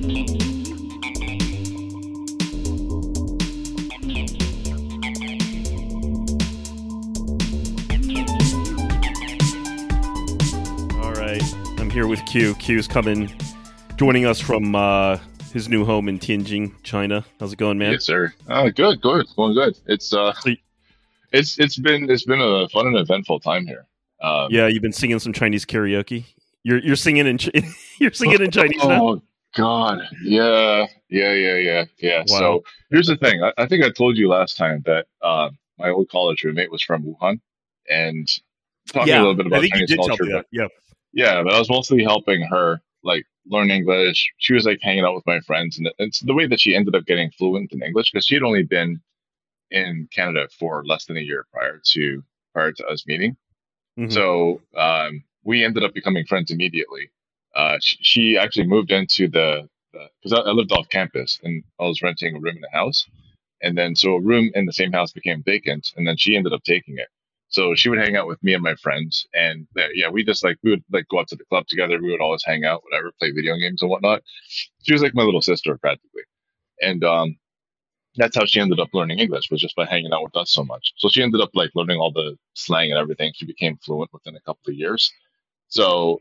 All right, I'm here with Q. Q's joining us from his new home in Tianjin, China. How's it going, man? Yes, sir. Good, going good. It's been a fun and eventful time here. Yeah, you've been singing some Chinese karaoke. You're singing in you're singing in Chinese now. Oh God, yeah. Wow. So here's the thing. I think I told you last time that my old college roommate was from Wuhan, and taught me a little bit I about think you Chinese did tell culture. me that. Yeah. Yeah, but I was mostly helping her like learn English. She was like hanging out with my friends, and it's the way that she ended up getting fluent in English because she had only been in Canada for less than a year prior to us meeting. Mhm. So we ended up becoming friends immediately. She actually moved into because I lived off campus and I was renting a room in the house, and then so a room in the same house became vacant, and then she ended up taking it. So she would hang out with me and my friends, and yeah, we would like go out to the club together. We would always hang out, whatever, play video games and whatnot. She was like my little sister practically, and that's how she ended up learning English, was just by hanging out with us so much. So she ended up like learning all the slang and everything. She became fluent within a couple of years. So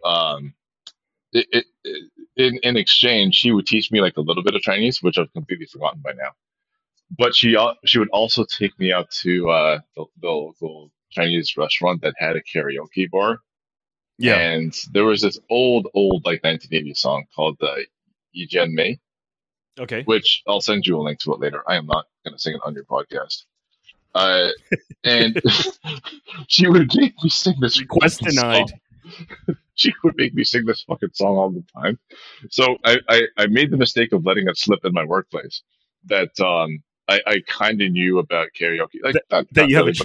in exchange, she would teach me like a little bit of Chinese, which I've completely forgotten by now. But she would also take me out to the local Chinese restaurant that had a karaoke bar, Yeah. and there was this old like 1980s song called Yi Jian Mei, Okay. which I'll send you a link to it later. I am not going to sing it on your podcast. And she would make me sing this Request fucking denied. song. She would make me sing this fucking song all the time. So I made the mistake of letting it slip in my workplace that I kind of knew about karaoke. Like That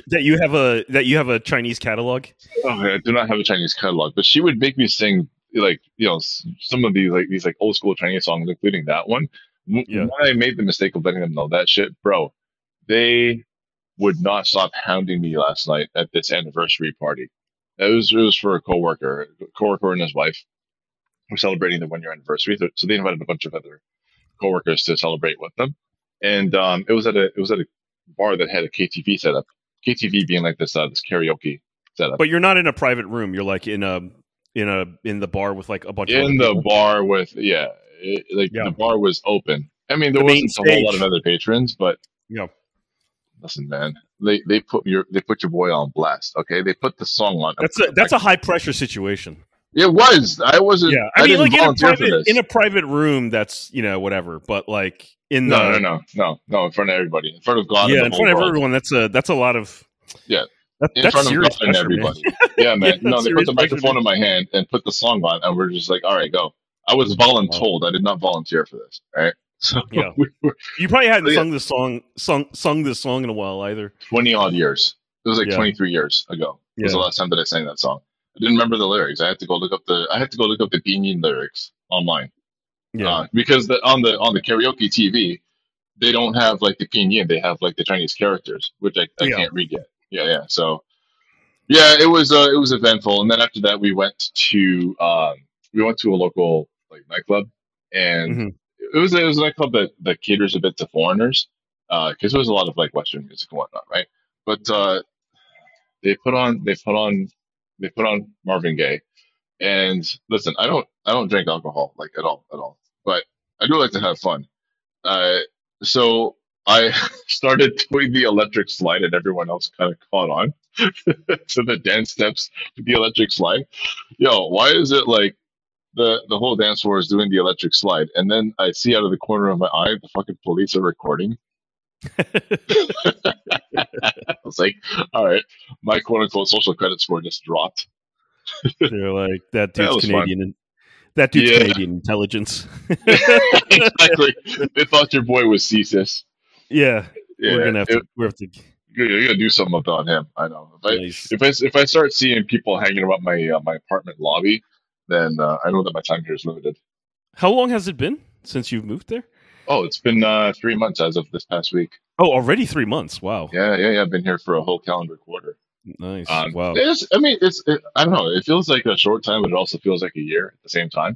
you have a Chinese catalog. I do not have a Chinese catalog, but she would make me sing like some of these old school Chinese songs, including that one. Yeah. When I made the mistake of letting them know that shit, bro, they would not stop hounding me last night at this anniversary party. It was for a coworker and his wife were celebrating the 1 year anniversary. So they invited a bunch of other coworkers to celebrate with them, and it was at a bar that had a KTV setup. KTV being like this karaoke setup. But you're not in a private room. You're like in the bar with like a bunch of In other the people. bar with the bar was open. I mean, there The main wasn't a whole lot stage. of other patrons, but Yeah. listen, man, they put your boy on blast. Okay, they put the song on. That's a high pressure situation. It was. I wasn't. Yeah. I mean, didn't like volunteer for this. in a private room, that's whatever. But like in No, the no, in front of everybody, in front of God. yeah, and in the front of whole world. everyone, that's a lot of Yeah, in that's front of serious God and pressure, man. everybody. Yeah, man. Yeah, No, that's they put serious the pressure, microphone man. in my hand and put the song on, and we're just like, all right, go. I was voluntold. I did not volunteer for this. All right. So Yeah. we were You probably hadn't Yeah. sung this song in a while either. 20 odd years. It was like Yeah. 23 years ago. Was the Yeah. last time that I sang that song. I didn't remember the lyrics. I had to go look up the Pinyin lyrics online. Yeah. Because on the karaoke TV, they don't have like the Pinyin. They have like the Chinese characters, which I Yeah. can't read yet. Yeah. So yeah, it was eventful. And then after that, we went to a local like nightclub, and Mhm. it was a nightclub that caters a bit to foreigners, because there was a lot of like Western music and whatnot, right? But they put on Marvin Gaye. And listen, I don't drink alcohol like at all, but I do like to have fun. Uh, so I started doing the electric slide, and everyone else kind of caught on to the dance steps to the electric slide. Yo, why is it like the whole dance floor is doing the electric slide, and then I see out of the corner of my eye the fucking police are recording. I was like, all right, my quote unquote social credit score just dropped. They're like that That dude's was fun. Canadian. That dude's Yeah. Canadian intelligence. Exactly. They thought your boy was CSIS. Yeah. Yeah, We're have to. you gotta do something about him. I know. Nice. If I start seeing people hanging around my apartment lobby, then I know that my time here is limited. How long has it been since you've moved there? Oh, it's been 3 months as of this past week. Oh, already 3 months. Wow. Yeah. I've been here for a whole calendar quarter. Nice. Wow. I don't know. It feels like a short time, but it also feels like a year at the same time.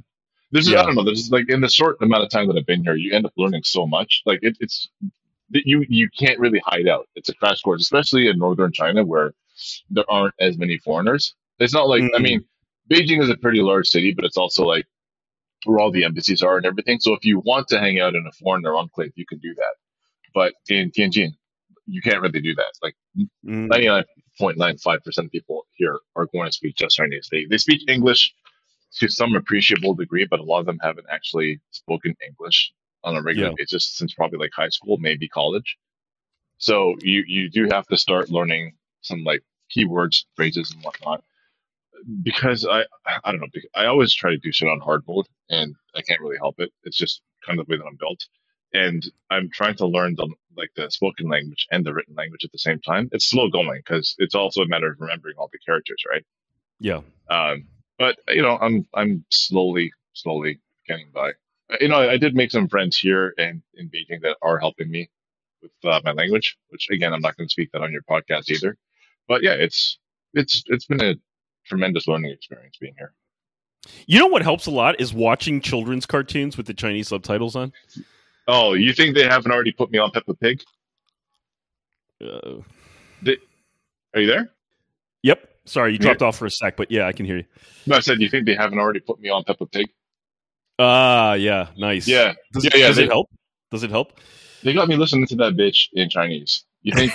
This is I Yeah. don't know. This is like in the short amount of time that I've been here, you end up learning so much. Like it's you can't really hide out. It's a crash course, especially in northern China where there aren't as many foreigners. It's not like I Mm, mean, Beijing is a pretty large city, but it's also like where all the embassies are and everything. So if you want to hang out in a foreigner enclave, you can do that. But in Tianjin, you can't really do that. Like mm, 99.95% of people here are going to speak just Chinese. They speak English to some appreciable degree, but a lot of them haven't actually spoken English on a regular yeah. basis since probably like high school, maybe college. So you do have to start learning some like keywords, phrases, and whatnot. Because I don't know. I always try to do shit on hard mode, and I can't really help it. It's just kind of the way that I'm built, and I'm trying to learn the spoken language and the written language at the same time. It's slow going because it's also a matter of remembering all the characters, right? Yeah. Um, but I'm slowly getting by. I did make some friends here and in Beijing that are helping me with my language, which again I'm not going to speak that on your podcast either. But yeah, it's been a tremendous learning experience being here. You know what helps a lot is watching children's cartoons with the Chinese subtitles on. Oh, you think they haven't already put me on Peppa Pig? Uh, They, are you there? yep. Sorry, you Yeah. dropped off for a sec, but yeah, I can hear you. No, I said you think they haven't already put me on Peppa Pig? Ah, yeah, nice. Yeah, Does yeah, yeah. does it help? Does it help? They got me listening to that bitch in Chinese. You think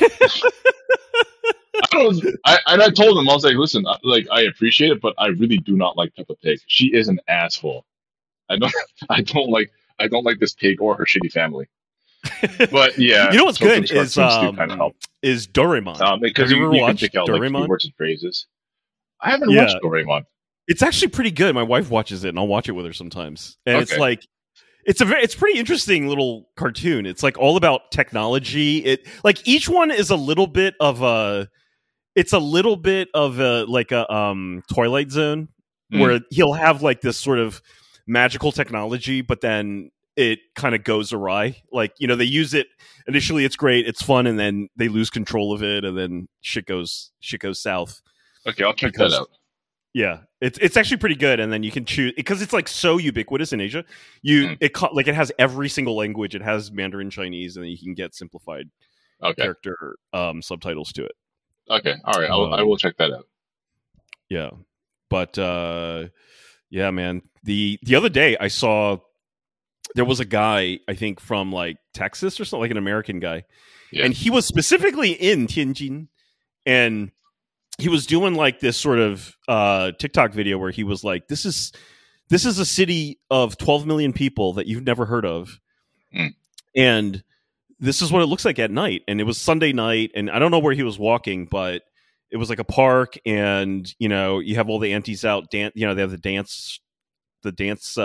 I don't. And I told him I was like, listen, like I appreciate it, but I really do not like Peppa Pig. She is an asshole. I don't. I don't like. I don't like this pig or her shitty family. But yeah, You know what's good children's cartoons do kind of help. is Doraemon. Have Because you ever you can watched pick out like Doraemon? keywords and phrases. I haven't Yeah, watched Doraemon. it's actually pretty good. My wife watches it, and I'll watch it with her sometimes. And it's Okay. like it's pretty interesting little cartoon. It's like all about technology. It like each one is a little bit of a it's a little bit of a like a Twilight Zone Mm, where he'll have like this sort of magical technology, but then it kind of goes awry. Like, they use it initially, it's great, it's fun, and then they lose control of it, and then shit goes south. okay, I'll check that Because out. yeah, it's actually pretty good, and then you can choose because it's like so ubiquitous in Asia. Mm, Like it has every single language. It has Mandarin Chinese, and then you can get simplified okay. character subtitles to it. Okay. All right. I Um, will check that out. yeah, but yeah, man. The other day I saw there was a guy I think from like Texas or something, like an American guy, Yeah. and he was specifically in Tianjin, and he was doing like this sort of TikTok video where he was like, "This is a city of 12 million people that you've never heard of, Mm, and this is what it looks like at night." And it was Sunday night, and I don't know where he was walking, but it was like a park, and you have all the aunties out dance. They have the dance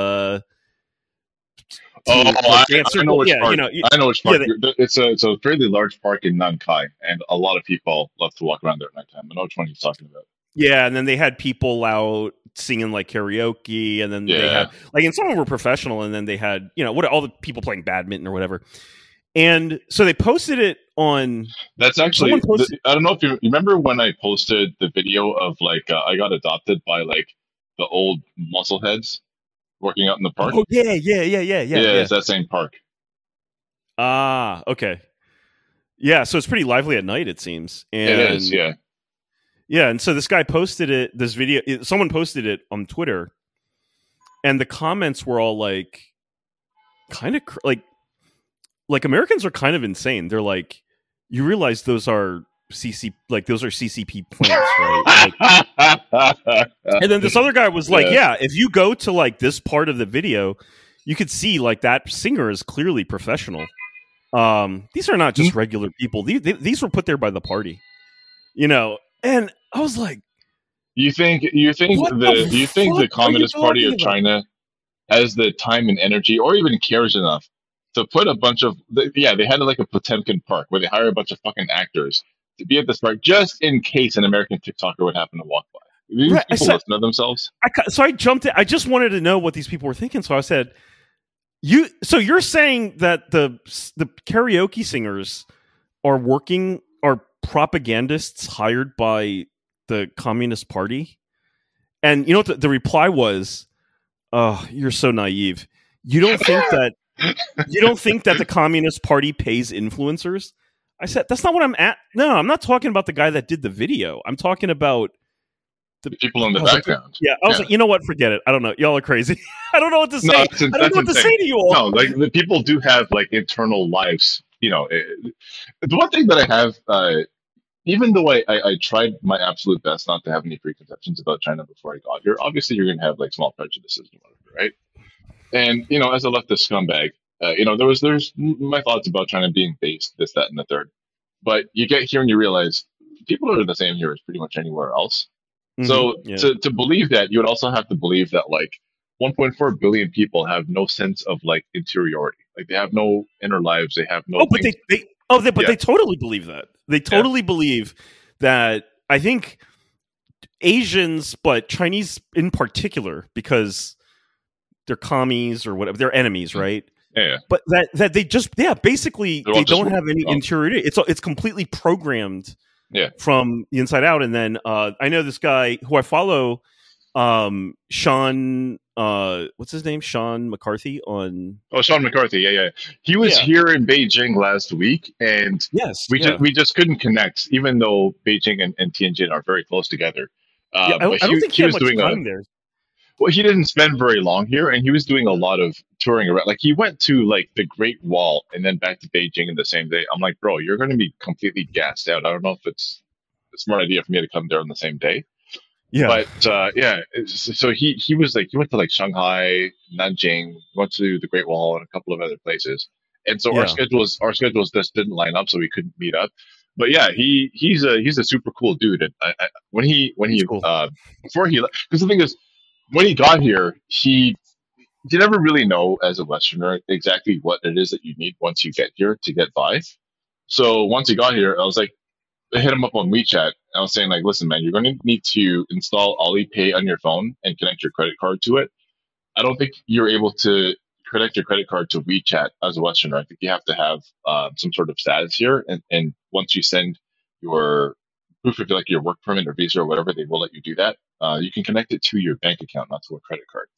oh, team, like dance I know circle. which Yeah, park. I know which yeah, park. It's a fairly large park in Nankai, and a lot of people love to walk around there at nighttime. I know which one he's talking about. yeah. And then they had people out singing like karaoke, and then they Yeah, had like, and some of them were professional, and then they had what all the people playing badminton or whatever. And so they posted it on. that's Someone actually. posted. I don't know if you remember when I posted the video of like I got adopted by like the old muscle heads working out in the park. Oh yeah, yeah, yeah, yeah, yeah, Yeah, yeah. it's that same park. Ah, okay. Yeah, so it's pretty lively at night, it seems. It is. And Yeah. yeah, and so this guy posted it. This video, someone posted it on Twitter, and the comments were all like, kind of like Americans are kind of insane. They're like, you realize those are CCP plants, right? Like, and then this other guy was like, Yeah. yeah, if you go to like this part of the video, you could see like that singer is clearly professional. These are not just regular people. These were put there by the party, and I was like, You think you think what the the you think fuck the are you Communist Party talking of about? China has the time and energy, or even cares enough to put a bunch of yeah, they had like a Potemkin Park where they hire a bunch of fucking actors to be at this park just in case an American TikToker would happen to walk by. These Right. people listen to themselves. So I jumped in. I just wanted to know what these people were thinking. So I said, So you're saying that the karaoke singers are propagandists hired by the Communist Party? And you know what the reply was? Oh, you're so naive. You don't think that the Communist Party pays influencers? I said that's not what I'm at. No, I'm not talking about the guy that did the video. I'm talking about the people in the background. I was like, you know what? Forget it. I don't know. Y'all are crazy. I don't know what to say. No, I don't know what to say to you all. No, like the people do have like internal lives. You know, the one thing that I have, even though I tried my absolute best not to have any preconceptions about China before I got here, obviously you're going to have like small prejudices and whatever, right? And you know, as a leftist scumbag, you know, there's my thoughts about China being based, this, that, and the third. But you get here and you realize people are the same here as pretty much anywhere else. So to believe that, you would also have to believe that like 1.4 billion people have no sense of like interiority. Like they have no inner lives. They have no. Oh, but they totally believe that. They totally believe that. I think Asians, but Chinese in particular, because they're commies or whatever, they're enemies, right? Yeah. But that they just basically they don't have any interiority. It's completely programmed. Yeah. From the inside out. And then I know this guy who I follow, Sean, what's his name? Sean McCarthy on. Oh, Sean McCarthy. Yeah. He was here in Beijing last week, and we just couldn't connect, even though Beijing and Tianjin are very close together. I don't think he was doing time there. Well, he didn't spend very long here, and he was doing a lot of touring around. Like he went to like the Great Wall and then back to Beijing in the same day. I'm like, bro, you're going to be completely gassed out. I don't know if it's a smart idea for me to come there on the same day. Yeah, but so he was like, he went to like Shanghai, Nanjing, went to the Great Wall, and a couple of other places. And so our schedules just didn't line up, so we couldn't meet up. But yeah, he's a super cool dude. And when he cool. Before he left, because the thing is, when he got here, you never really know as a Westerner exactly what it is that you need once you get here to get by. So once he got here, I was like, I hit him up on WeChat. I was saying like, listen, man, you're going to need to install Alipay on your phone and connect your credit card to it. I don't think you're able to connect your credit card to WeChat as a Westerner. I think you have to have some sort of status here. And once you send your proof of like your work permit or visa or whatever, they will let you do that. You can connect it to your bank account, not to a credit card.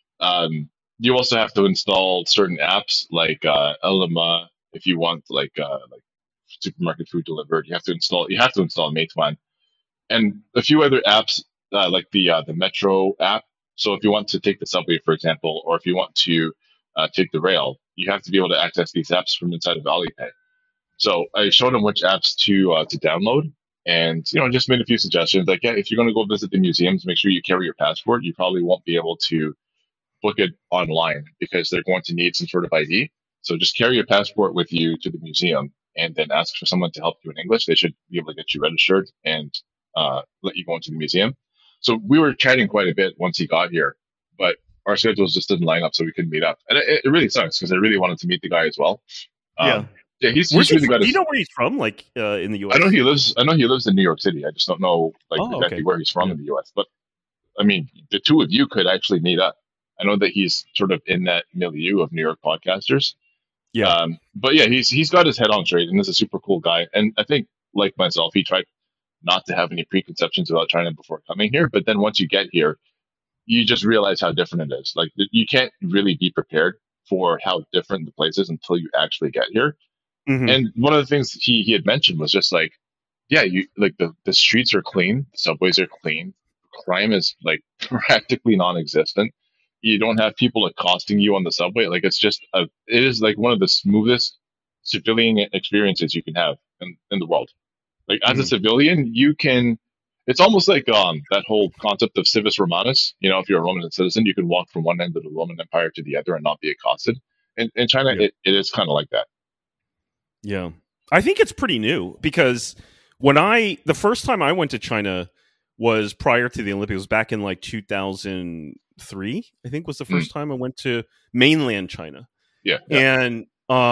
You also have to install certain apps like Ele.me if you want like supermarket food delivered. You have to install Meituan and a few other apps like the Metro app. So if you want to take the subway, for example, or if you want to take the rail, you have to be able to access these apps from inside of Alipay. So I showed him which apps to download. And, you know, just made a few suggestions. Like, yeah, if you're going to go visit the museums, make sure you carry your passport. You probably won't be able to book it online because they're going to need some sort of ID. So just carry your passport with you to the museum and then ask for someone to help you in English. They should be able to get you registered and let you go into the museum. So we were chatting quite a bit once he got here, but our schedules just didn't line up, so we couldn't meet up. And it really sucks because I really wanted to meet the guy as well. Yeah, he's really got. Do you know where he's from? Like in the U.S. I know he lives in New York City. I just don't know exactly where he's from in the U.S. But I mean, the two of you could actually meet up. I know that he's sort of in that milieu of New York podcasters. Yeah. But yeah, he's got his head on straight, and is a super cool guy. And I think, like myself, he tried not to have any preconceptions about China before coming here. But then once you get here, you just realize how different it is. Like you can't really be prepared for how different the place is until you actually get here. Mm-hmm. And one of the things he had mentioned was just like, yeah, you like the streets are clean, the subways are clean, crime is like practically non-existent. You don't have people accosting you on the subway. Like it is like one of the smoothest civilian experiences you can have in the world. Like as a civilian, it's almost like that whole concept of civis Romanus. You know, if you're a Roman citizen, you can walk from one end of the Roman Empire to the other and not be accosted. In China, it is kind of like that. Yeah. I think it's pretty new because the first time I went to China was prior to the Olympics, back in like 2003, I think was the first time I went to mainland China. Yeah. And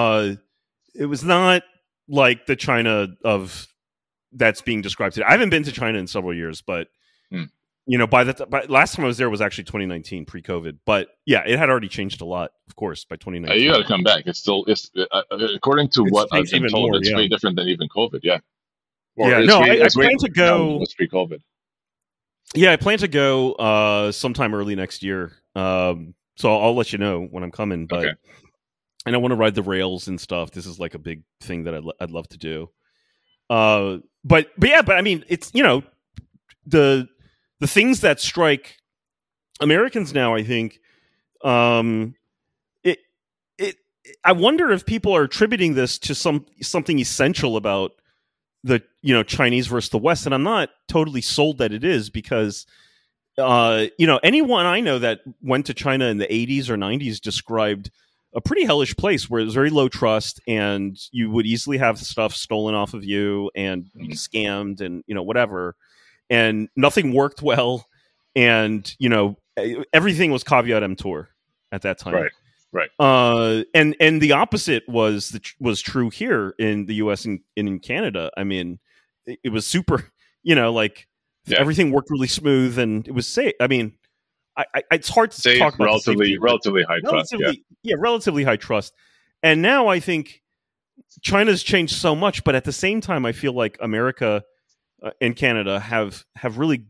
it was not like the China of that's being described today. I haven't been to China in several years, but you know, by last time I was there was actually 2019, pre-COVID. But yeah, it had already changed a lot, of course, by 2019. You got to come back. It's according to what I've been told, it's way different than even COVID. Yeah. I plan to go. It's pre-COVID. Yeah, I plan to go sometime early next year. So I'll let you know when I'm coming. But Okay. and I want to ride the rails and stuff. This is like a big thing that I'd love to do. But yeah, but I mean, it's the the things that strike Americans now. I think um, it it. I wonder if people are attributing this to something essential about the Chinese versus the West, and I'm not totally sold that it is because anyone I know that went to China in the 80s or 90s described a pretty hellish place where it was very low trust and you would easily have stuff stolen off of you and be Mhm. scammed and whatever, and nothing worked well, and everything was caveat emptor at that time. Right. Right. And the opposite was true here in the US and in Canada. I mean, it was super, like Yeah. everything worked really smooth and it was safe. I mean, it's hard to Safe, talk about the safety, but relatively high trust. Yeah. relatively high trust. And now I think China's changed so much, but at the same time, I feel like America and Canada have really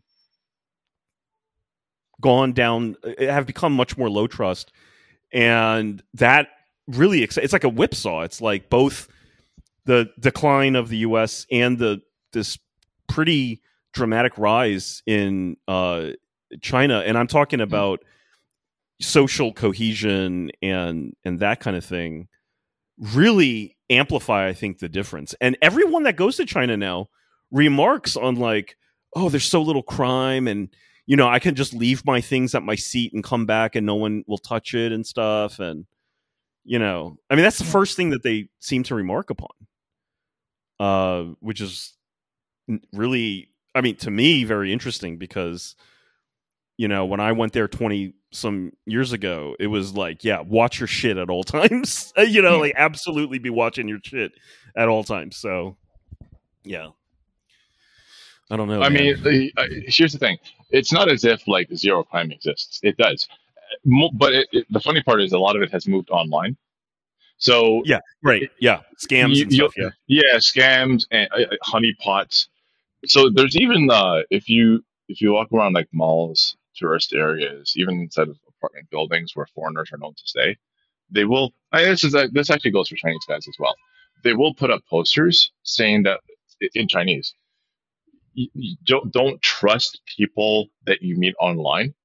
gone down, have become much more low trust, and that really it's like a whipsaw. It's like both the decline of the U.S. and this pretty dramatic rise in China, and I'm talking Mhm. about social cohesion and that kind of thing really amplify, I think, the difference. And everyone that goes to China now remarks on like, oh, there's so little crime, and I can just leave my things at my seat and come back and no one will touch it and stuff. And I mean, that's the first thing that they seem to remark upon, which is really, I mean, to me, very interesting because when I went there 20 some years ago, it was like, yeah, watch your shit at all times. Mhm. Like absolutely be watching your shit at all times. So, yeah, I don't know, I man. mean, here's the thing. It's not as if like zero crime exists. It does. But the funny part is a lot of it has moved online. So Yeah, right. it, Yeah, scams you, and you stuff. Yeah, yeah, scams and honeypots. So there's even if you walk around like malls, tourist areas, even inside of apartment buildings where foreigners are known to stay, they will. This actually goes for Chinese guys as well. They will put up posters saying that in Chinese, you don't trust people that you meet online.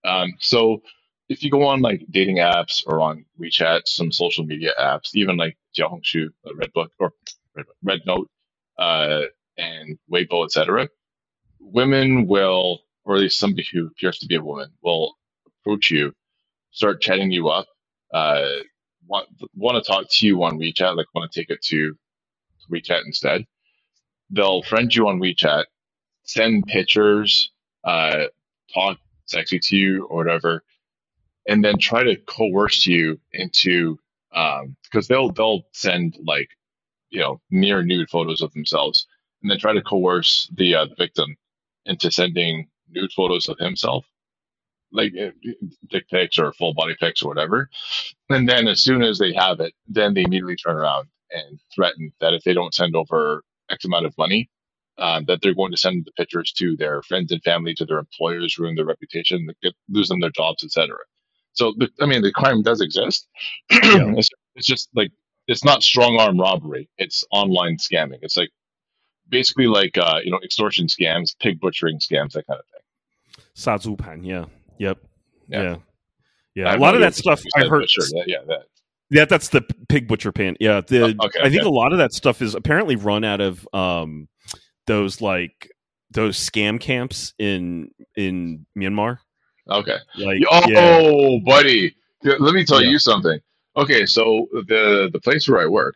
So if you go on like dating apps or on WeChat, some social media apps, even like Xiaohongshu, Redbook, or Red Note, uh, and Weibo, etc., women will, or at least somebody who appears to be a woman, will approach you, start chatting you up, uh, want want to talk to you on WeChat, like want to take it to WeChat instead. They'll friend you on WeChat, send pictures, uh, talk sexy to you or whatever, and then try to coerce you into because they'll send like near nude photos of themselves, and then try to coerce the victim into sending nude photos of himself, like dick pics or full body pics or whatever. And then as soon as they have it, then they immediately turn around and threaten that if they don't send over X amount of money, that they're going to send the pictures to their friends and family, to their employers, ruin their reputation, lose them their jobs, etc. So, I mean, the crime does exist. yeah. It's just like it's not strong arm robbery; it's online scamming. It's like basically like extortion scams, pig butchering scams, that kind of thing. Sazupan. Yeah. Yep. Yeah, Yeah. Yeah. I A have no lot of idea that what stuff you I said, heard. but sure, yeah, that. Yeah, that's the pig butcher pan. Yeah. Okay, I think okay, a lot of that stuff is apparently run out of those like those scam camps in Myanmar. okay. Like, yeah, Oh, buddy, let me tell yeah. you something. Okay, so the place where I work,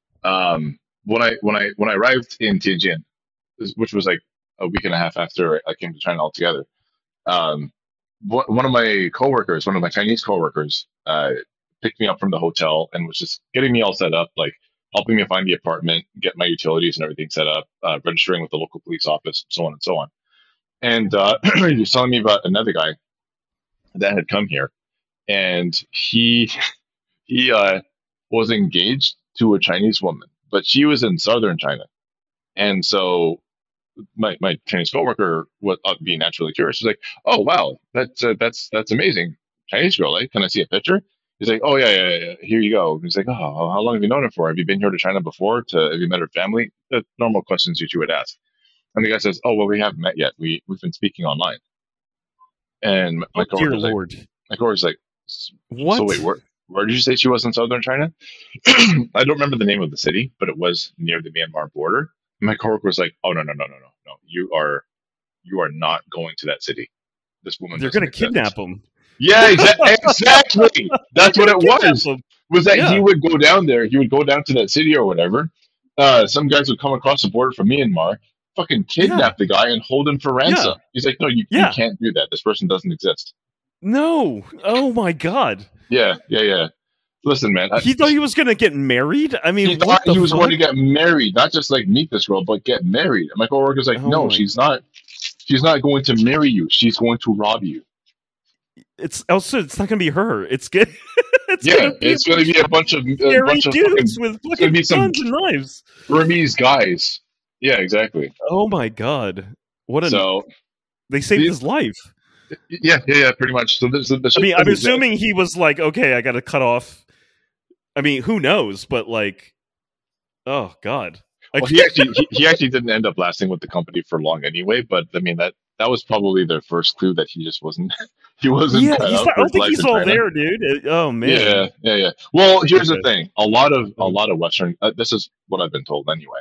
when I arrived in Tianjin, which was like a week and a half after I came to China altogether, um, one of my coworkers, one of my Chinese coworkers, picked me up from the hotel and was just getting me all set up, like helping me find the apartment, get my utilities and everything set up, registering with the local police office, so on and so on. And he was telling me about another guy that had come here, and he was engaged to a Chinese woman, but she was in southern China, and so my Chinese coworker was being naturally curious. She's like, "Oh wow, that's amazing. Chinese girl, eh? Can I see a picture?" He's like, "Oh yeah. Here you go." He's like, "Oh, how long have you known her for? Have you been here to China before? Have you met her family?" The normal questions you would ask. And the guy says, "Oh well, we haven't met yet. We've been speaking online." And Oh dear Lord. my coworker's like, "So What? wait, where did you say she was in southern China?" I don't remember the name of the city, but it was near the Myanmar border. And my coworker was like, "Oh no! You are not going to that city. This woman They're doesn't gonna exist." kidnap him. Yeah, exactly. That's what it was. Him. Was that Yeah. he would go down there? He would go down to that city or whatever. Some guys would come across the border from Myanmar, fucking kidnap the guy and hold him for ransom. He's like, "No, you Yeah. can't do that. This person doesn't exist." No. Oh my God. Yeah. Listen, man. He thought he was gonna get married. I mean, He what thought the he was fuck? going to get married, not just like meet this girl, but get married. And my coworker's like, Oh "No, my- she's not. She's not going to marry you. She's going to rob you." It's also it's not gonna be her. It's good. It's going to be a bunch of scary dudes fucking, with fucking be some- guns and knives. Burmese guys. Yeah, exactly. Oh my God! What a So they saved his life. yeah, pretty much. So I mean, I'm assuming he was like, okay, I got to cut off. I mean, who knows? But like, oh God. Well, he actually didn't end up lasting with the company for long anyway. But I mean that was probably their first clue that he just wasn't. He wasn't. Yeah, cut out I for don't think life he's in all China. there, dude. Oh man. Yeah. Well, here's the Okay. thing. A lot of Western. This is what I've been told anyway.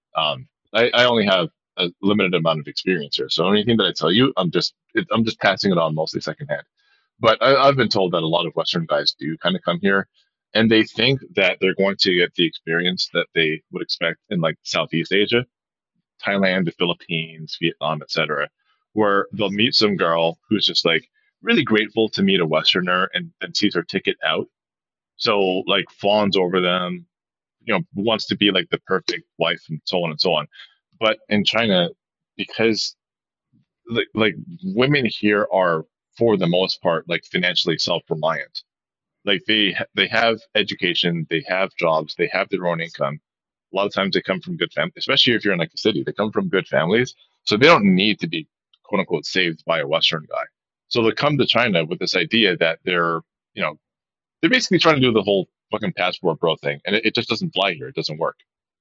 I only have a limited amount of experience here, so anything that I tell you, I'm just passing it on mostly secondhand. But I've been told that a lot of Western guys do kind of come here, and they think that they're going to get the experience that they would expect in like Southeast Asia, Thailand, the Philippines, Vietnam, etc., where they'll meet some girl who's just like really grateful to meet a Westerner and then sees her ticket out. So like fawns over them, wants to be like the perfect wife and so on and so on. But in China, because like women here are for the most part like financially self-reliant. Like they have education, they have jobs, they have their own income. A lot of times they come from good families, especially if you're in like a city. They come from good families, so they don't need to be quote unquote saved by a Western guy. So they come to China with this idea that they're basically trying to do the whole fucking passport bro thing, and it just doesn't fly here. It doesn't work.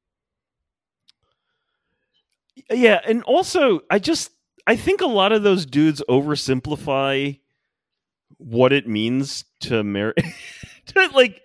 Yeah, and also I think a lot of those dudes oversimplify what it means to marry. Like,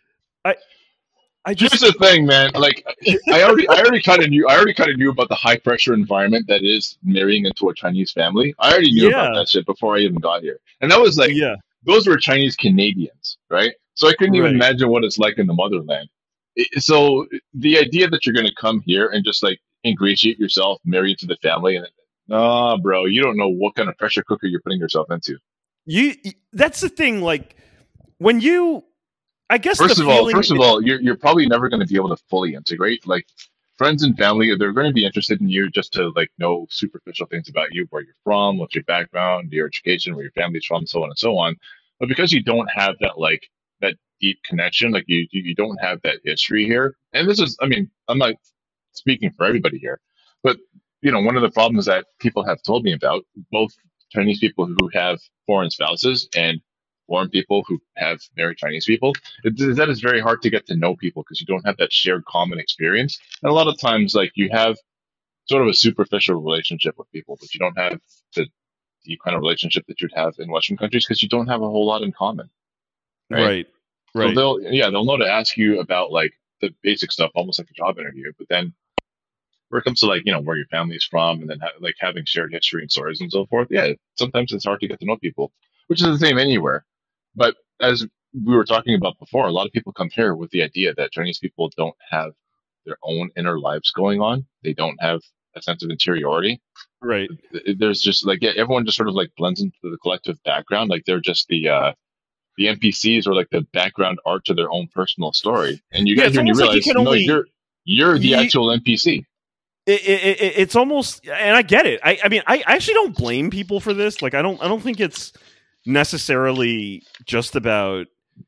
I just Here's the thing, man. Like, I already kind of knew about the high pressure environment that is marrying into a Chinese family. I already knew about that shit before I even got here, and that was like, those were Chinese Canadians, right? So I couldn't even imagine what it's like in the motherland. So the idea that you're going to come here and just like ingratiate yourself, marry into the family, and bro, you don't know what kind of pressure cooker you're putting yourself into. That's the thing. Like when you, I guess. First of all, you're probably never going to be able to fully integrate. Like friends and family, they're going to be interested in you just to like know superficial things about you, where you're from, what's your background, your education, where your family's from, so on and so on. But because you don't have that like that deep connection, like you don't have that history here. And this is, I mean, I'm not speaking for everybody here, but one of the problems that people have told me about, both Chinese people who have foreign spouses and foreign people who have married Chinese people, is that it's very hard to get to know people because you don't have that shared common experience. And a lot of times, like you have sort of a superficial relationship with people, but you don't have the deep kind of relationship that you'd have in Western countries because you don't have a whole lot in common. Right. So they'll know to ask you about like the basic stuff, almost like a job interview. But then where it comes to like, where your family's from and then like having shared history and stories and so forth. Yeah, sometimes it's hard to get to know people, which is the same anywhere. But as we were talking about before, a lot of people come here with the idea that Chinese people don't have their own inner lives going on. They don't have a sense of interiority. Right. There's just like, everyone just sort of like blends into the collective background. Like they're just the NPCs or like the background art to their own personal story. And you get here and you realize, you're the actual NPC. It's almost, and I get it. I mean, I actually don't blame people for this. Like, I don't think it's necessarily just about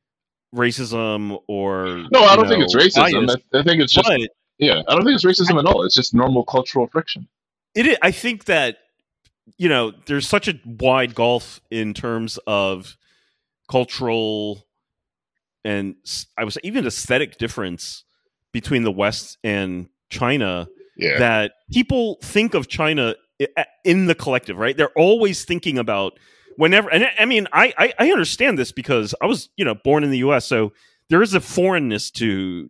racism or no, I don't think it's racism. Bias, I think it's just I don't think it's racism at all. It's just normal cultural friction. I think that, there's such a wide gulf in terms of cultural and I was even aesthetic difference between the West and China, Yeah. that people think of China in the collective, right? They're always thinking about whenever, and I mean, I understand this because I was, born in the U.S., so there is a foreignness to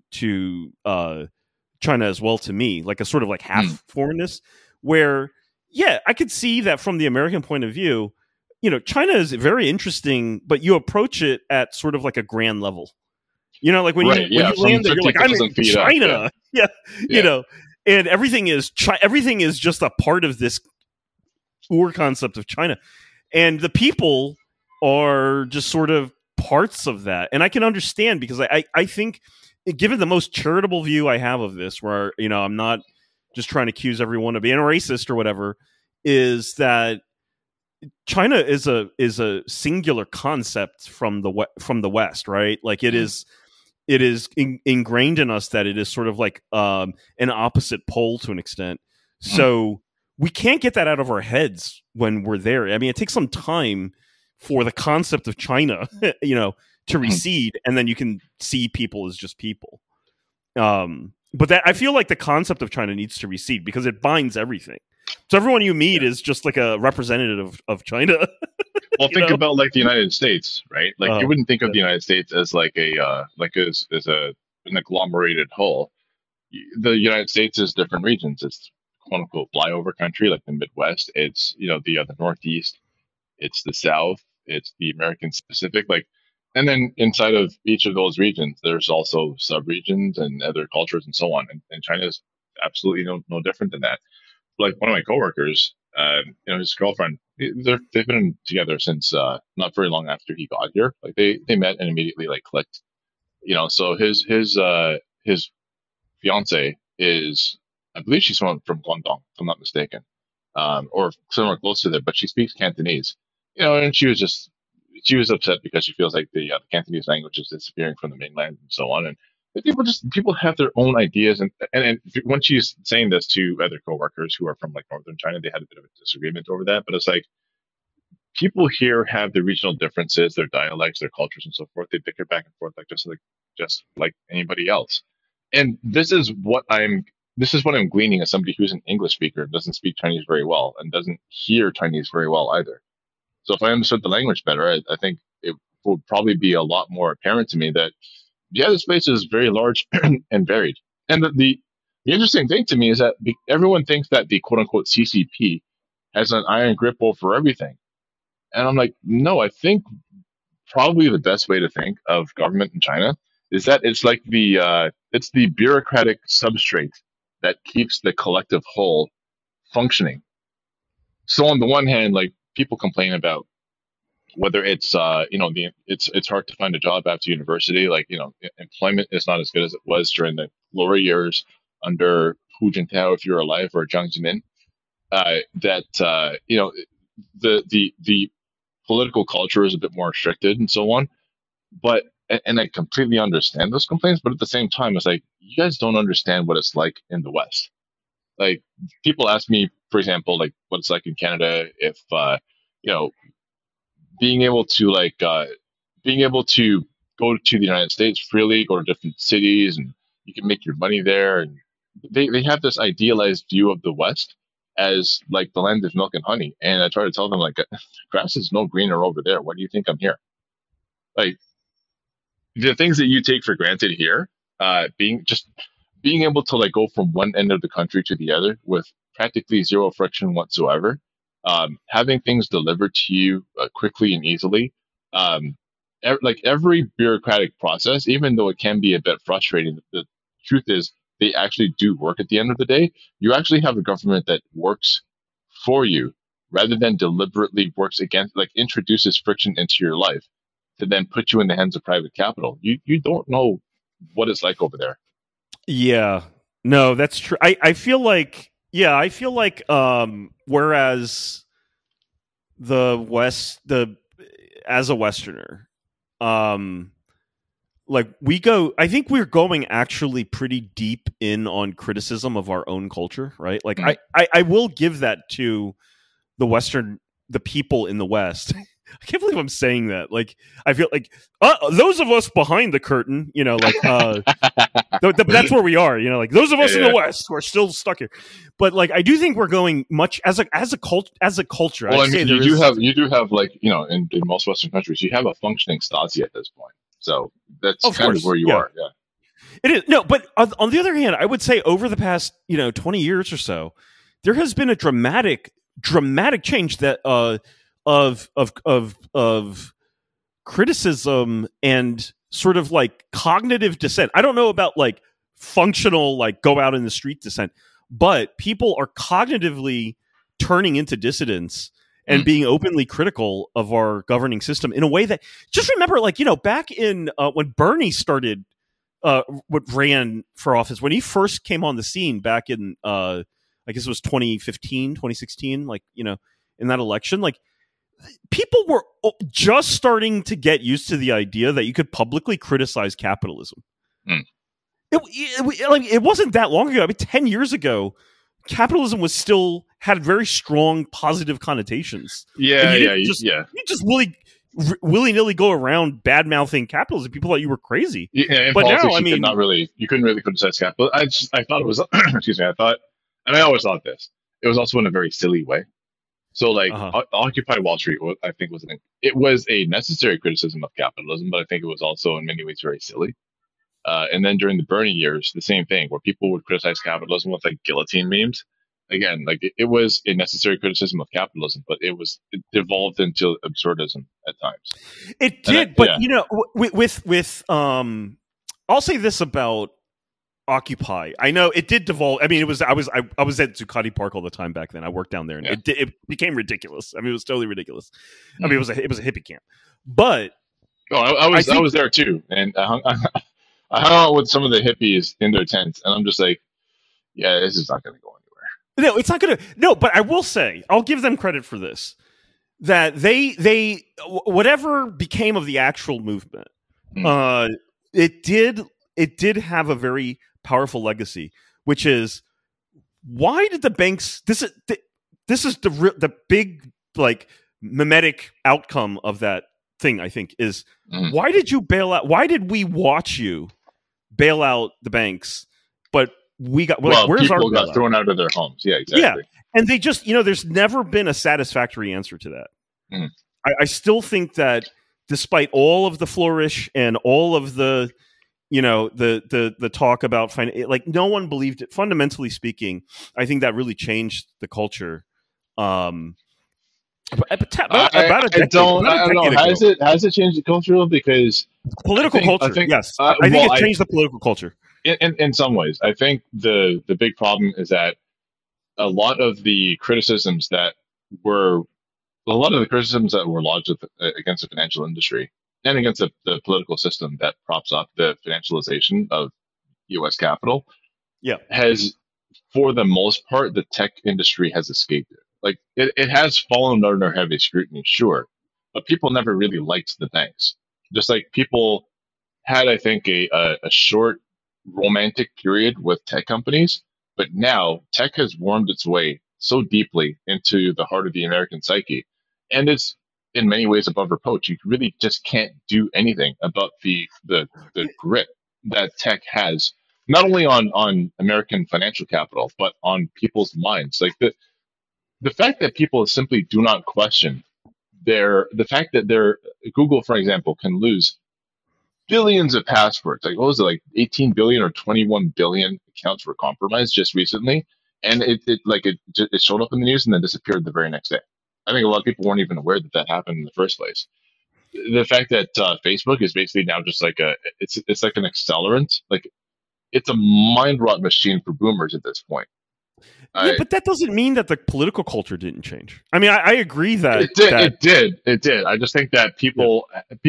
China as well to me, like a sort of like half foreignness, where, yeah, I could see that from the American point of view. China is very interesting, but you approach it at sort of like a grand level. Like when Right, you land there, you're like, I'm in China. Yeah. And everything is just a part of this concept of China, and the people are just sort of parts of that. And I can understand, because I think, given the most charitable view I have of this, where I'm not just trying to accuse everyone of being a racist or whatever, is that China is a singular concept from the West, right? Like it is ingrained in us that it is sort of like an opposite pole to an extent. So we can't get that out of our heads when we're there. I mean, it takes some time for the concept of China, to recede, and then you can see people as just people. But that, I feel like the concept of China needs to recede because it binds everything. So everyone you meet is just like a representative of China. Well, think about like the United States, right? Like you wouldn't think of the United States as like as an agglomerated whole. The United States is different regions. It's quote unquote flyover country, like the Midwest. It's the Northeast. It's the South. It's the American Pacific. And then inside of each of those regions, there's also subregions and other cultures and so on. And China is absolutely no different than that. Like one of my coworkers, his girlfriend, they've been together since not very long after he got here. Like they met and immediately like clicked. So his fiance is, I believe she's from Guangdong, if I'm not mistaken, or somewhere close to there, but she speaks Cantonese. And she was upset because she feels like the Cantonese language is disappearing from the mainland and so on. And people have their own ideas, and when she's saying this to other coworkers who are from like northern China, they had a bit of a disagreement over that. But it's like people here have their regional differences, their dialects, their cultures, and so forth. They bicker back and forth just like anybody else. And this is what I'm gleaning as somebody who's an English speaker, doesn't speak Chinese very well, and doesn't hear Chinese very well either. So if I understood the language better, I think it would probably be a lot more apparent to me that, yeah, this place is very large and varied. And the interesting thing to me is that everyone thinks that the quote unquote CCP has an iron grip over everything. And I'm like, no, I think probably the best way to think of government in China is that it's like it's the bureaucratic substrate that keeps the collective whole functioning. So on the one hand, like people complain about whether it's it's hard to find a job after university. Like employment is not as good as it was during the glory years under Hu Jintao, if you're alive, or Jiang Zemin. The political culture is a bit more restricted and so on. But and I completely understand those complaints, but at the same time, it's like you guys don't understand what it's like in the West. Like people ask me, for example, like what it's like in Canada if being able to go to the United States freely, go to different cities, and you can make your money there. And they have this idealized view of the West as like the land of milk and honey. And I try to tell them like, grass is no greener over there. Why do you think I'm here? Like the things that you take for granted here, being able to like go from one end of the country to the other with practically zero friction whatsoever. Having things delivered to you quickly and easily. Like every bureaucratic process, even though it can be a bit frustrating, the truth is they actually do work at the end of the day. You actually have a government that works for you rather than deliberately works against, like introduces friction into your life to then put you in the hands of private capital. You don't know what it's like over there. Yeah, no, that's true. I feel like, whereas the West, as a Westerner, like we go, I think we're going actually pretty deep in on criticism of our own culture, right? Like Mm. I will give that to the people in the West. I can't believe I'm saying that. Like, I feel like those of us behind the curtain, like that's where we are. Like those of us in the West who are still stuck here. But like, I do think we're going much as a culture. Well, I I'd say mean, you do have like in most Western countries, you have a functioning Stasi at this point. So that's of kind of course, where you yeah. are. Yeah. It is no, but on the other hand, I would say over the past 20 years or so, there has been a dramatic change that of criticism and sort of like cognitive dissent. I don't know about like functional like go out in the street dissent, but people are cognitively turning into dissidents and being openly critical of our governing system in a way that, just remember, like, back in when Bernie started what ran for office, when he first came on the scene back in I guess it was 2015, 2016, like, in that election, like, people were just starting to get used to the idea that you could publicly criticize capitalism. Mm. It wasn't that long ago. I mean, 10 years ago, capitalism was still had very strong positive connotations. You just willy-nilly go around bad-mouthing capitalism. People thought you were crazy. Yeah, in but politics, now, I mean, you couldn't really criticize capital. I thought it was, excuse me, and I always thought this. It was also in a very silly way. So, like, Occupy Wall Street, I think it was a necessary criticism of capitalism, but I think it was also in many ways very silly. And then during the Bernie years, the same thing, where people would criticize capitalism with like guillotine memes. Again, like it was a necessary criticism of capitalism, but it devolved into absurdism at times. It did, but with I'll say this about Occupy. I know it did devolve. I mean, I was at Zuccotti Park all the time back then. I worked down there, and it became ridiculous. I mean, it was totally ridiculous. I mean, it was a hippie camp, but I was there too, and I hung out with some of the hippies in their tents, and I'm just like, yeah, this is not going to go anywhere. No, it's not going to. No, but I will say, I'll give them credit for this. That they whatever became of the actual movement, it did have a very powerful legacy, which is, why did the banks? This is the big like mimetic outcome of that thing. I think is why did you bail out? Why did we watch you bail out the banks? But where's people our got thrown out of their homes? Yeah, exactly. Yeah, and they just there's never been a satisfactory answer to that. I still think that despite all of the flourish and all of the the talk about like, no one believed it. Fundamentally speaking, I think that really changed the culture. About a decade ago. Has it changed the culture? Because political culture, yes. I think it changed the political culture. In some ways, I think the big problem is that a lot of the criticisms that were lodged against the financial industry and against the political system that props up the financialization of U.S. capital, has, for the most part, the tech industry has escaped it. Like it has fallen under heavy scrutiny, sure, but people never really liked the banks. Just like people had, I think, a short romantic period with tech companies, but now tech has wormed its way so deeply into the heart of the American psyche, and it's in many ways above reproach. You really just can't do anything about the grip that tech has, not only on American financial capital, but on people's minds. Like the fact that people simply do not question the fact that Google, for example, can lose billions of passwords. Like, what was it, like 18 billion or 21 billion accounts were compromised just recently, and it showed up in the news and then disappeared the very next day. I think a lot of people weren't even aware that happened in the first place. The fact that Facebook is basically now just like it's like an accelerant, like it's a mind rot machine for boomers at this point. But that doesn't mean that the political culture didn't change. I mean, I agree that it did. It did. I just think that people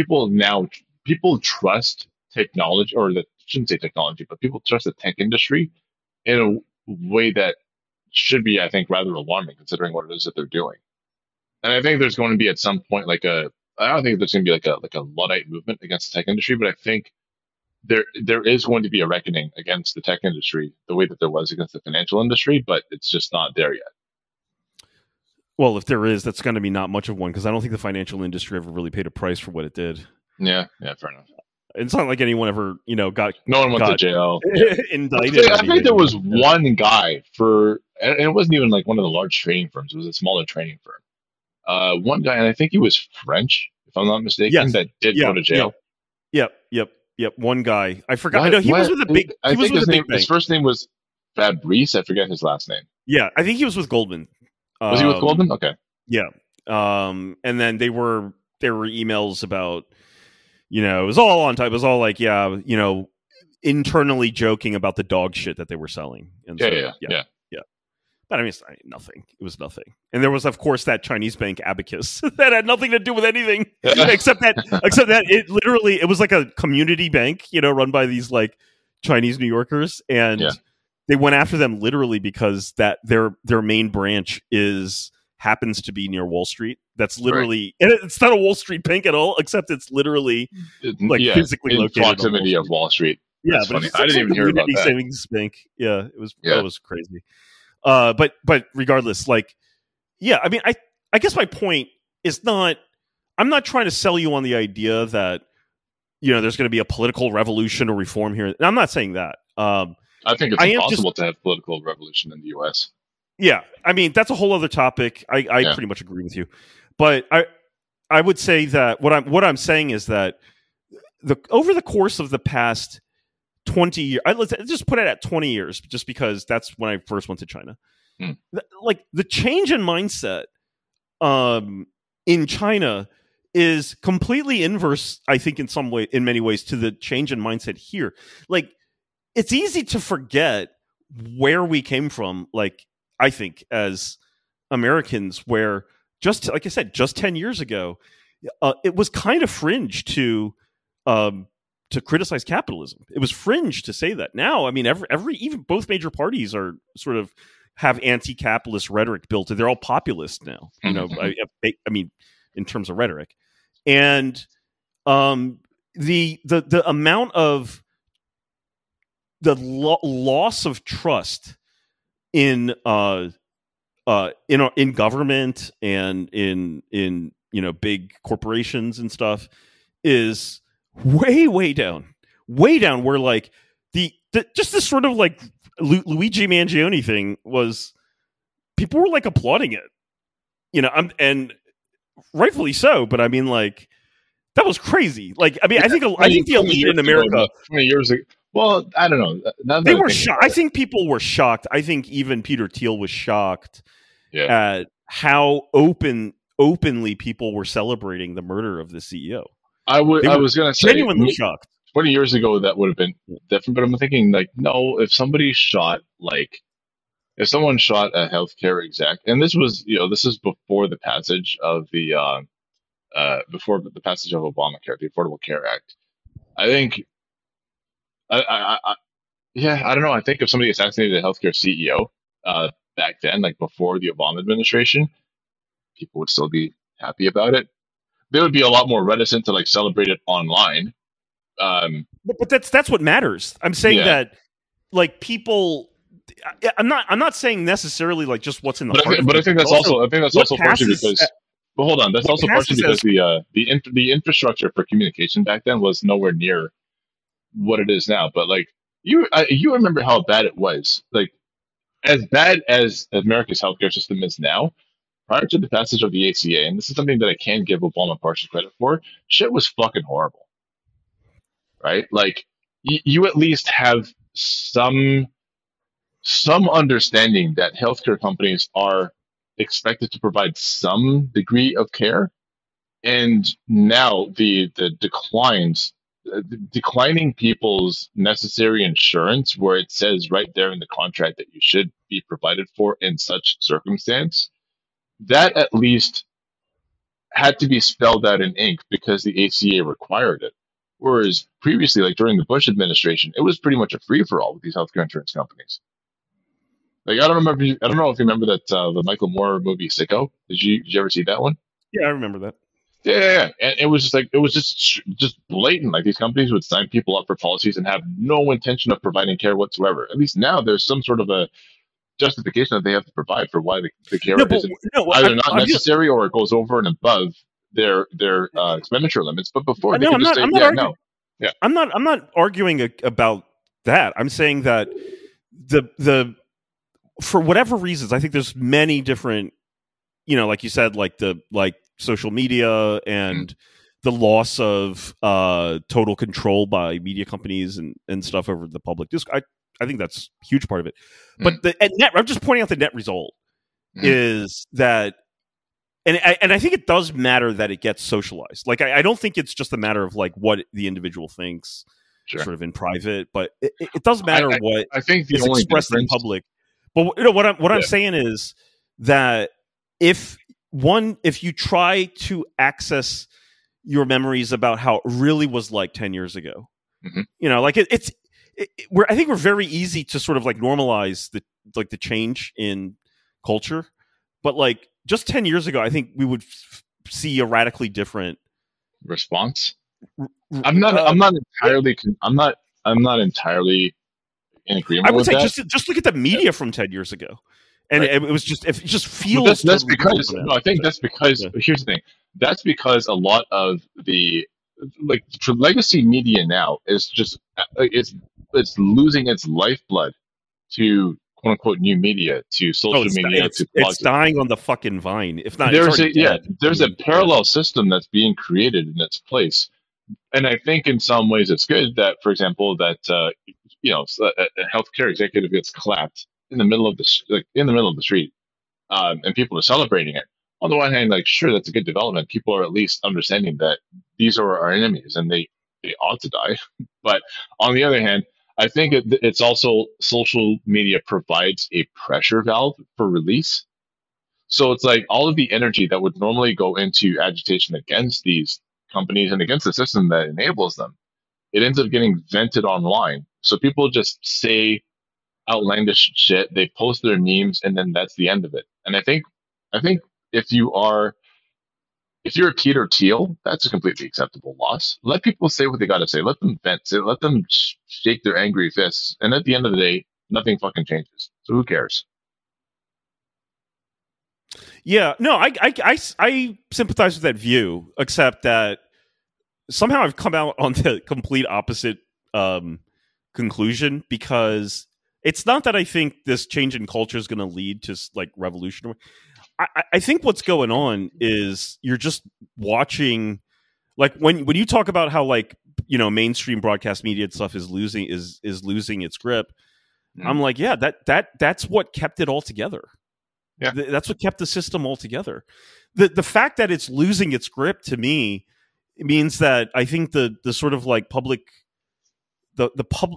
trust technology, or that shouldn't say technology, but people trust the tech industry in a way that should be, I think, rather alarming considering what it is that they're doing. And I think there's going to be at some point I don't think there's going to be like a Luddite movement against the tech industry, but I think there is going to be a reckoning against the tech industry the way that there was against the financial industry, but it's just not there yet. Well, if there is, that's going to be not much of one because I don't think the financial industry ever really paid a price for what it did. Yeah, fair enough. It's not like anyone ever, got No one went to jail. indicted. I think there was one guy and it wasn't even like one of the large trading firms. It was a smaller trading firm. One guy, and I think he was French, if I'm not mistaken, Yes. that did go to jail. Yep. One guy. I forgot. I know he was with a big. I think his name. His first name was Fabrice. I forget his last name. Yeah, I think he was with Goldman. Was he with Goldman? Okay. Yeah. And then there were emails about, it was all on time. It was all like, internally joking about the dog shit that they were selling. And so, yeah. But I mean, it's nothing. It was nothing. And there was, of course, that Chinese bank Abacus that had nothing to do with anything except that it was like a community bank, run by these like Chinese New Yorkers, and they went after them literally because that their main branch happens to be near Wall Street. That's literally, and it's not a Wall Street bank at all, except it's literally physically in located proximity of Wall Street. That's funny. I didn't even hear about that. Savings bank. Yeah, that was crazy. But regardless, I mean, I guess my point is I'm not trying to sell you on the idea that, there's going to be a political revolution or reform here. And I'm not saying that. I think it's impossible to have political revolution in the U.S. Yeah. I mean, that's a whole other topic. I pretty much agree with you. But I would say that what I'm saying is that over the course of the past 20 years, let's just put it at 20 years, just because that's when I first went to China. The change in mindset in China is completely inverse, I think, in many ways, to the change in mindset here. Like, it's easy to forget where we came from, I think, as Americans, where just like I said, just 10 years ago, it was kind of fringe to criticize capitalism. It was fringe to say that. Now, I mean, even both major parties are sort of have anti-capitalist rhetoric built in. They're all populist now. I mean, in terms of rhetoric, and the amount of the loss of trust in government and in big corporations and stuff is way down, where like just this sort of like Luigi Mangione thing was, people were like applauding it, and rightfully so. But I mean, like, that was crazy. Like, I mean, I think the elite in America 20 years ago. Well, I don't know. They were shocked. I think people were shocked. I think even Peter Thiel was shocked at how openly people were celebrating the murder of the CEO. I was going to say, genuinely shocked. 20 years ago, that would have been different. But I'm thinking, like, no, if someone shot a healthcare exec, and this is before the passage of before the passage of Obamacare, the Affordable Care Act. I think, I don't know. I think if somebody assassinated a healthcare CEO back then, like before the Obama administration, people would still be happy about it. They would be a lot more reticent to like celebrate it online. But that's what matters. I'm saying that, like, people. I'm not saying necessarily like just what's in the heart. But I think that's also partially because. But hold on, that's also partially because the infrastructure for communication back then was nowhere near what it is now. But like you remember how bad it was. Like, as bad as America's healthcare system is now, prior to the passage of the ACA, and this is something that I can give Obama partial credit for, shit was fucking horrible. Right? Like, you at least have some understanding that healthcare companies are expected to provide some degree of care. And now the declining people's necessary insurance, where it says right there in the contract that you should be provided for in such circumstance, that at least had to be spelled out in ink because the ACA required it. Whereas previously, like during the Bush administration, it was pretty much a free-for-all with these healthcare insurance companies. Like, I don't know if you remember that the Michael Moore movie Sicko. Did you ever see that one? Yeah, I remember that. Yeah. And it was just blatant. Like these companies would sign people up for policies and have no intention of providing care whatsoever. At least now there's some sort of a justification that they have to provide for why the care No, but isn't no, either not I'm just necessary or it goes over and above their expenditure limits. But before they no, could just say, I'm not yeah, arguing. no, yeah, I'm not arguing about that. I'm saying that the for whatever reasons, I think there's many different, like you said, like social media and the loss of total control by media companies and stuff over the public. I think that's a huge part of it. But I'm just pointing out the net result is that, and I think it does matter that it gets socialized. Like I don't think it's just a matter of like what the individual thinks, sort of in private, but it does matter what I think the is only expressed in difference, public. But what I'm saying is that if you try to access your memories about how it really was like 10 years ago, like I think we're very easy to sort of like normalize the change in culture, but like just 10 years ago, I think we would see a radically different response. I'm not entirely in agreement. I would with say that. just look at the media from 10 years ago, and it just feels. That's because I think that's because here's the thing. That's because a lot of the for legacy media now is just it's losing its lifeblood to quote unquote new media, to social media, to blogs. It's dying on the fucking vine. If not, there's a parallel system that's being created in its place. And I think in some ways it's good that, for example, that a healthcare executive gets clapped in the middle of the street, and people are celebrating it. On the one hand, like sure, that's a good development. People are at least understanding that these are our enemies and they ought to die. But on the other hand, I think it's also social media provides a pressure valve for release. So it's like all of the energy that would normally go into agitation against these companies and against the system that enables them, it ends up getting vented online. So people just say outlandish shit, they post their memes, and then that's the end of it. And I think if you're a Peter Thiel, that's a completely acceptable loss. Let people say what they got to say. Let them vent. Let them shake their angry fists. And at the end of the day, nothing fucking changes. So who cares? Yeah, no, I sympathize with that view, except that somehow I've come out on the complete opposite conclusion, because it's not that I think this change in culture is going to lead to like revolution. I think what's going on is you're just watching, like when you talk about how like mainstream broadcast media and stuff is losing its grip. I'm like, yeah, that's what kept it all together. Yeah, that's what kept the system all together. The fact that it's losing its grip, to me, it means that I think the sort of like public, the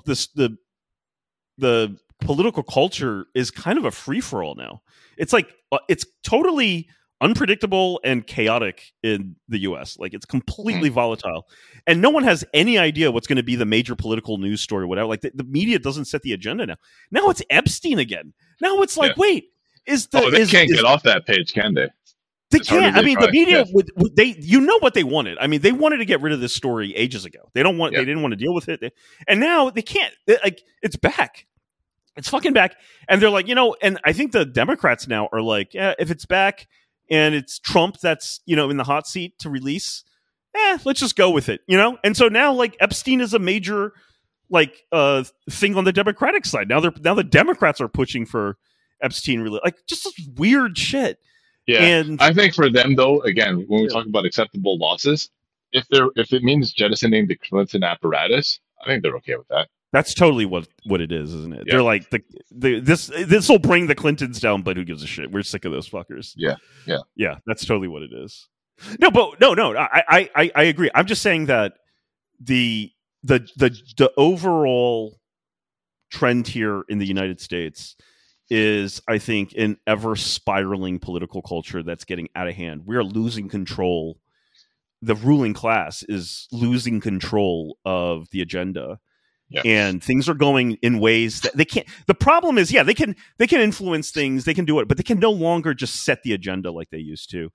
political culture is kind of a free for all now. It's like it's totally unpredictable and chaotic in the U.S. Like it's completely volatile, and no one has any idea what's going to be the major political news story, whatever. Like the media doesn't set the agenda now. Now it's Epstein again. Now it's like, wait, they can't get off that page, can they? They can't. I mean, the media would they, what they wanted. I mean, they wanted to get rid of this story ages ago. They didn't want to deal with it, and now they can't. Like it's back. It's fucking back. And they're like, and I think the Democrats now are like, yeah, if it's back and it's Trump that's, in the hot seat to release, let's just go with it, And so now like Epstein is a major like thing on the Democratic side. Now the Democrats are pushing for Epstein release, like just weird shit. Yeah. And I think for them though, again, when we talk about acceptable losses, if it means jettisoning the Clinton apparatus, I think they're okay with that. That's totally what it is, isn't it? Yeah. They're like this will bring the Clintons down, but who gives a shit? We're sick of those fuckers. Yeah. That's totally what it is. No, but no. I agree. I'm just saying that the overall trend here in the United States is, I think, an ever spiraling political culture that's getting out of hand. We are losing control. The ruling class is losing control of the agenda. Yeah. And things are going in ways that they can't. The problem is, they can influence things, they can do it, but they can no longer just set the agenda like they used to.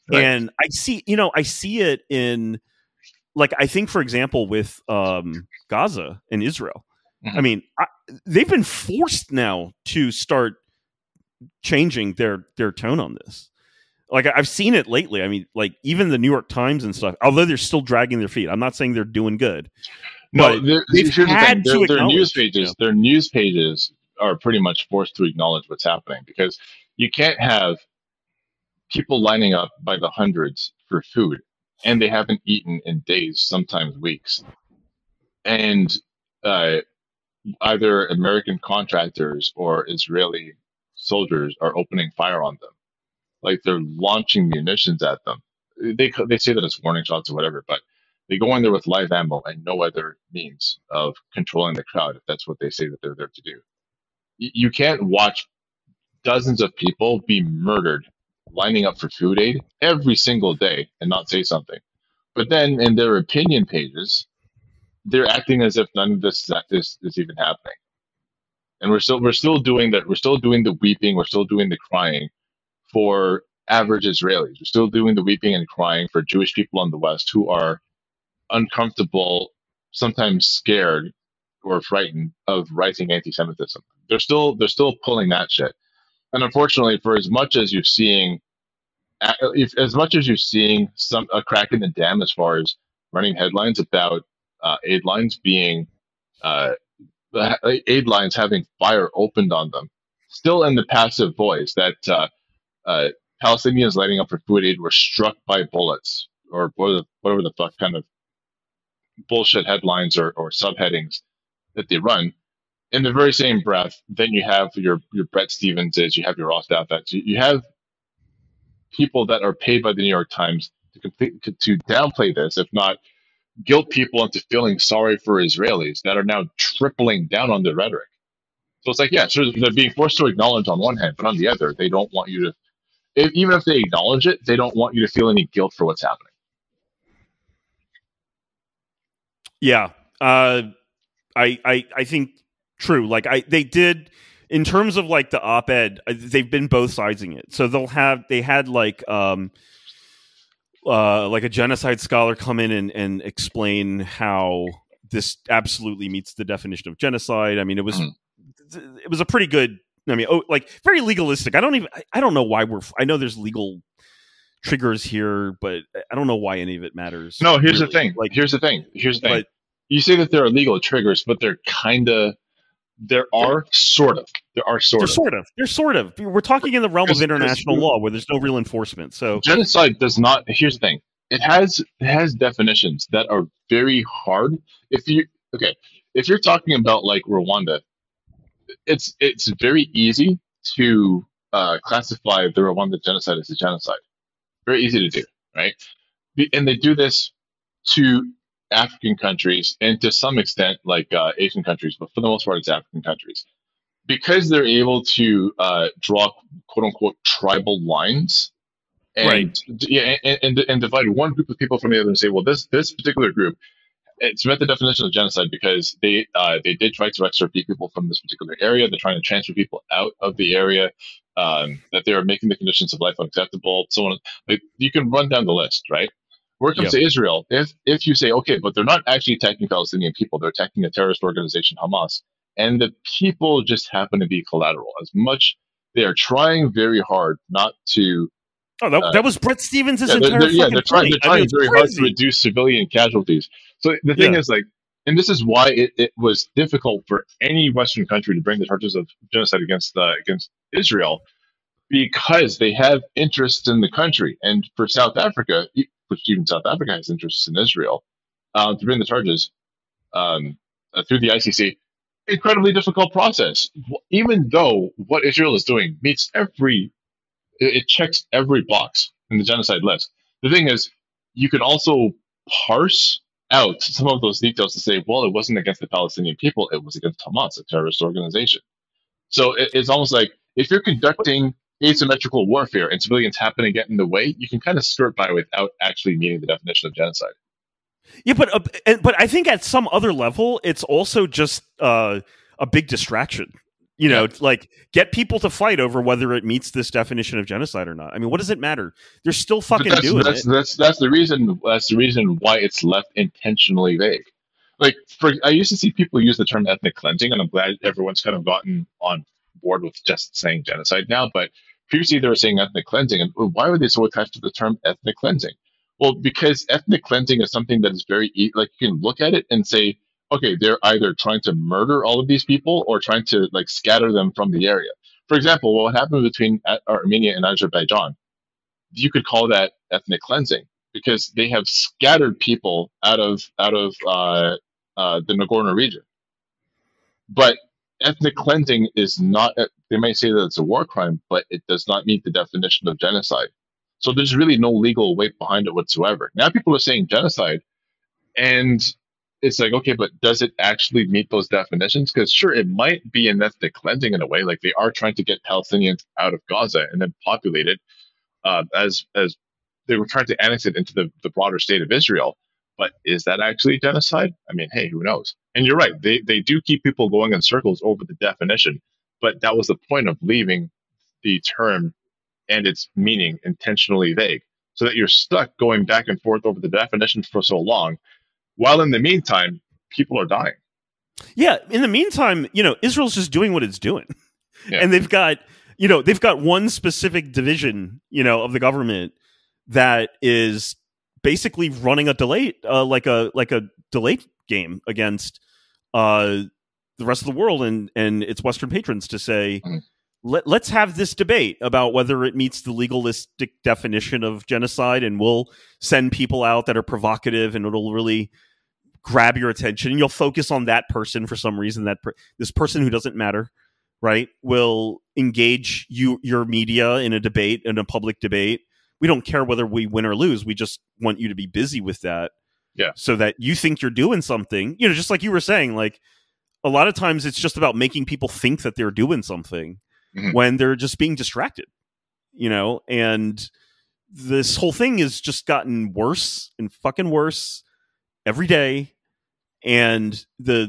Right. And I see it in, like, I think, for example, with Gaza and Israel. Mhm. I mean, they've been forced now to start changing their tone on this. Like, I've seen it lately. I mean, like, even the New York Times and stuff, although they're still dragging their feet. I'm not saying they're doing good. No, But they've here's the had thing. to Their news acknowledge, pages, their news pages are pretty much forced to acknowledge what's happening because you can't have people lining up by the hundreds for food and they haven't eaten in days, sometimes weeks. And uh, either American contractors or Israeli soldiers are opening fire on them. Like they're launching munitions at them. They say that it's warning shots or whatever, but they go in there with live ammo and no other means of controlling the crowd if that's what they say that they're there to do. You can't watch dozens of people be murdered lining up for food aid every single day and not say something. But then in their opinion pages, they're acting as if none of this is even happening. And we're still doing that. We're still doing the weeping. We're still doing the crying for average Israelis. We're still doing the weeping and crying for Jewish people in the West who are uncomfortable, sometimes scared or frightened of rising anti-Semitism. They're still pulling that shit. And unfortunately, for as much as you're seeing, as much as you're seeing a crack in the dam as far as running headlines about aid lines being aid lines having fire opened on them, still in the passive voice that uh, Palestinians lighting up for food aid were struck by bullets or whatever the fuck kind of bullshit headlines or subheadings that they run. In the very same breath, then you have your Brett Stevenses, you have your Ross Douthat, you have people that are paid by the New York Times to downplay this, if not guilt people into feeling sorry for Israelis that are now tripling down on their rhetoric. So it's like, yeah, sure, they're being forced to acknowledge on one hand, but on the other, they don't want you to, even if they acknowledge it, they don't want you to feel any guilt for what's happening. yeah, I think true. Like, they did, in terms of like the op-ed, they've been both sidesing it. So they had like a genocide scholar come in and explain how this absolutely meets the definition of genocide. I mean, it was a pretty good. I mean, like, very legalistic. I don't know why I know there's legal triggers here, but I don't know why any of it matters. No, here's really. the thing. Like, here's the thing. but You say that there are legal triggers, but there are sort of. They're sort of. We're talking in the realm of international law where there's no real enforcement. So genocide does not. Here's the thing. It has definitions that are very hard. If you're talking about like Rwanda, it's very easy to classify the Rwanda genocide as a genocide. Very easy to do, right? And they do this to African countries and to some extent like Asian countries, but for the most part, it's African countries because they're able to draw quote unquote tribal lines and right. yeah, and divide one group of people from the other and say, well, this particular group, it's met the definition of genocide because they did try to extirpate people from this particular area. They're trying to transfer people out of the area. That they are making the conditions of life unacceptable. So on, like, you can run down the list, right? Where it comes to Israel, if you say, okay, but they're not actually attacking Palestinian people, they're attacking a terrorist organization, Hamas, and the people just happen to be collateral. As much they are trying very hard not to. Oh, that was Brett Stevens' entire they're trying very hard to crazy. reduce civilian casualties. So the thing is, like, and this is why it was difficult for any Western country to bring the charges of genocide against Israel, because they have interests in the country. And for South Africa, which even South Africa has interests in Israel, to bring the charges through the ICC, incredibly difficult process. Even though what Israel is doing it checks every box in the genocide list. The thing is, you can also parse out some of those details to say, well, it wasn't against the Palestinian people, it was against Hamas, a terrorist organization. So it's almost like if you're conducting asymmetrical warfare and civilians happen to get in the way, you can kind of skirt by without actually meeting the definition of genocide. Yeah, but I think at some other level, it's also just a big distraction. Yeah. Like get people to fight over whether it meets this definition of genocide or not. I mean, what does it matter? They're still But fucking doing it. that's the reason why it's left intentionally vague. Like I used to see people use the term ethnic cleansing, and I'm glad everyone's kind of gotten on board with just saying genocide now. But previously they were saying ethnic cleansing, and why were they so attached to the term ethnic cleansing? Well, because ethnic cleansing is something that is very like you can look at it and say, okay, they're either trying to murder all of these people or trying to like scatter them from the area. For example, what happened between Armenia and Azerbaijan, you could call that ethnic cleansing because they have scattered people out of the Nagorno region. But ethnic cleansing is not. They may say that it's a war crime, but it does not meet the definition of genocide. So there's really no legal weight behind it whatsoever. Now people are saying genocide, and it's like, okay, but does it actually meet those definitions? Because sure, it might be an ethnic cleansing in a way, like they are trying to get Palestinians out of Gaza and then populate it as they were trying to annex it into the broader state of Israel. But is that actually genocide? I mean, hey, who knows? And you're right. They do keep people going in circles over the definition, but that was the point of leaving the term and its meaning intentionally vague so that you're stuck going back and forth over the definition for so long, while in the meantime, people are dying. Yeah. In the meantime, Israel's just doing what it's doing. Yeah. And they've got one specific division, of the government that is basically running a delay, like a delay game against the rest of the world and its Western patrons to say, let's have this debate about whether it meets the legalistic definition of genocide, and we'll send people out that are provocative, and it'll really grab your attention, and you'll focus on that person for some reason. This person who doesn't matter, right, will engage your media in a debate, in a public debate. We don't care whether we win or lose. We just want you to be busy with that. Yeah. So that you think you're doing something, just like you were saying, like a lot of times it's just about making people think that they're doing something when they're just being distracted, and this whole thing has just gotten worse and fucking worse every day. And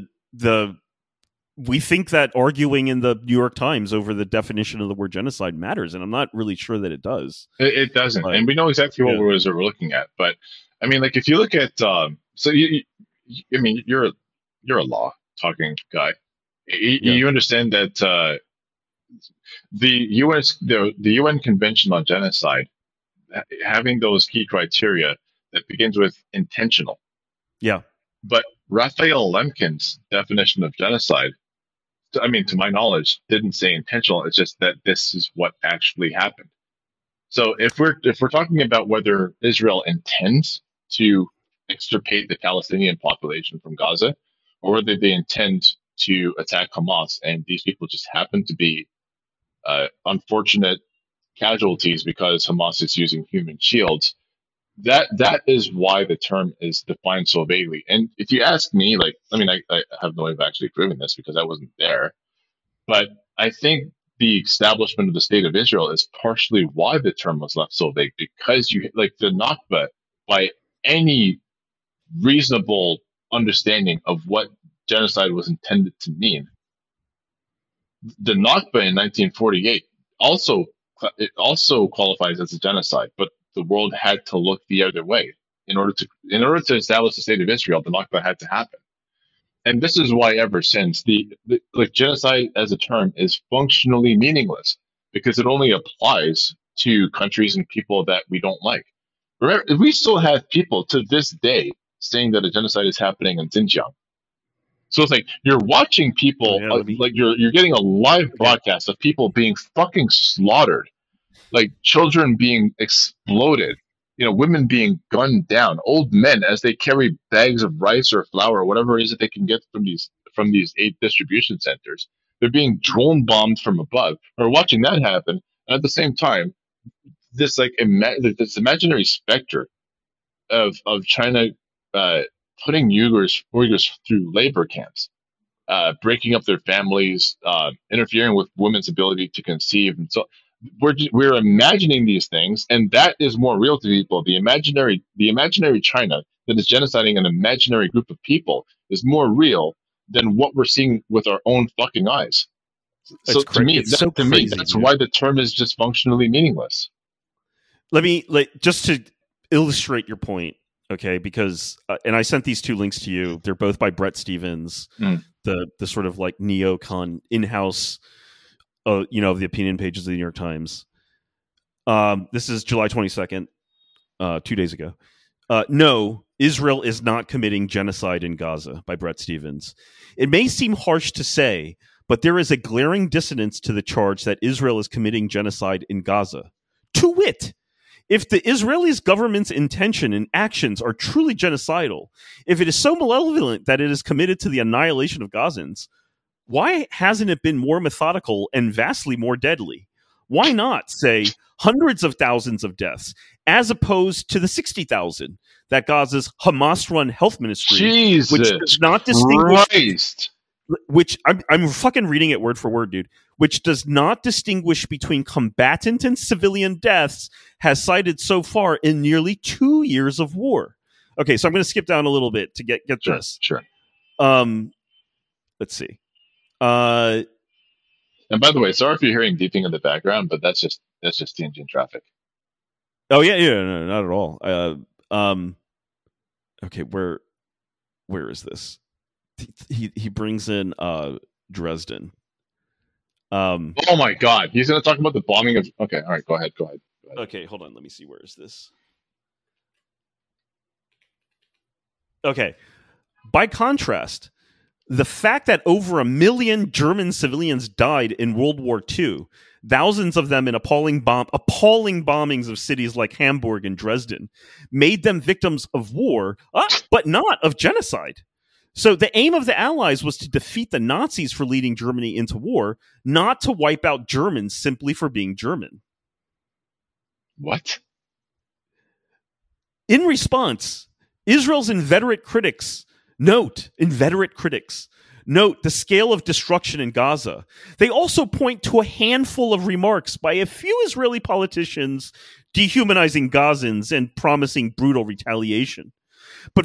we think that arguing in the New York Times over the definition of the word genocide matters, and I'm not really sure that it does. It doesn't, and we know exactly what we're looking at. But I mean, like if you look at, so you're a law talking guy. You understand that the UN Convention on Genocide, having those key criteria that begins with intentional. Yeah. But Raphael Lemkin's definition of genocide, I mean, to my knowledge, didn't say intentional. It's just that this is what actually happened. So if we're talking about whether Israel intends to extirpate the Palestinian population from Gaza, or whether they intend to attack Hamas, and these people just happen to be unfortunate casualties because Hamas is using human shields, that is why the term is defined so vaguely. And if you ask me, like, I mean, I have no way of actually proving this because I wasn't there, but I think the establishment of the state of Israel is partially why the term was left so vague, because you like the Nakba, by any reasonable understanding of what genocide was intended to mean. The Nakba in 1948 also qualifies as a genocide, but the world had to look the other way in order to establish the state of Israel. The Nakba had to happen, and this is why ever since the genocide as a term is functionally meaningless because it only applies to countries and people that we don't like. Remember, we still have people to this day saying that a genocide is happening in Xinjiang. So it's like you're watching people, like you're getting a live broadcast of people being fucking slaughtered, like children being exploded, women being gunned down, old men as they carry bags of rice or flour or whatever it is that they can get from these aid distribution centers. They're being drone bombed from above. We're watching that happen, and at the same time, this this imaginary specter of China putting Uyghurs through labor camps, breaking up their families, interfering with women's ability to conceive, and so we're imagining these things, and that is more real to people. The imaginary China that is genociding an imaginary group of people is more real than what we're seeing with our own fucking eyes. So to me, It's so to me, crazy, that's dude. why the term is just functionally meaningless. Let me just to illustrate your point, okay? Because and I sent these two links to you. They're both by Brett Stevens, Mm. the sort of like neocon in-house, of the opinion pages of the New York Times. This is July 22nd, 2 days ago. No, Israel is not committing genocide in Gaza by Brett Stevens. It may seem harsh to say, but there is a glaring dissonance to the charge that Israel is committing genocide in Gaza. To wit, if the Israeli government's intention and actions are truly genocidal, if it is so malevolent that it is committed to the annihilation of Gazans, why hasn't it been more methodical and vastly more deadly? Why not, say, hundreds of thousands of deaths, as opposed to the 60,000 that Gaza's Hamas-run health ministry, Jesus which does not distinguish, Christ. which I'm fucking reading it word for word, dude, which does not distinguish between combatant and civilian deaths, has cited so far in nearly 2 years of war. Okay, so I'm going to skip down a little bit to get this. Sure. Let's see. And by the way, sorry if you're hearing beeping in the background, but that's just Tianjin traffic. Oh yeah, no, not at all. Okay, where is this? He brings in Dresden. Oh my God, he's going to talk about the bombing of. Okay, all right, go ahead. Okay, hold on. Let me see. Where is this? Okay. By contrast, the fact that over 1 million German civilians died in World War II, thousands of them in appalling bombings of cities like Hamburg and Dresden, made them victims of war, but not of genocide. So the aim of the Allies was to defeat the Nazis for leading Germany into war, not to wipe out Germans simply for being German. What? In response, Israel's inveterate critics note the scale of destruction in Gaza. They also point to a handful of remarks by a few Israeli politicians dehumanizing Gazans and promising brutal retaliation. But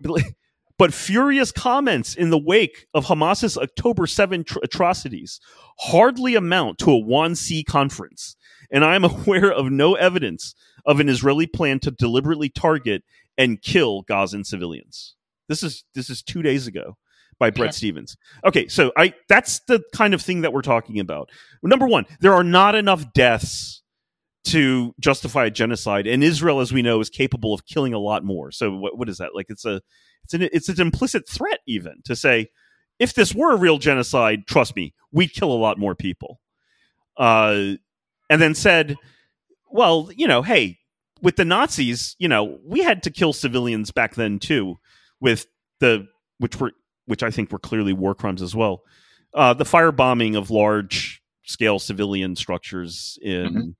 furious comments in the wake of Hamas's October 7 atrocities hardly amount to a Wannsee conference, and I am aware of no evidence of an Israeli plan to deliberately target and kill Gazan civilians. This is 2 days ago by Brett Stevens. Okay, so that's the kind of thing that we're talking about. Number one, there are not enough deaths to justify a genocide, and Israel, as we know, is capable of killing a lot more. So what is that? Like it's an implicit threat even to say, if this were a real genocide, trust me, we'd kill a lot more people. And then said, well, hey, with the Nazis, we had to kill civilians back then too, with which I think were clearly war crimes as well. The firebombing of large scale civilian structures in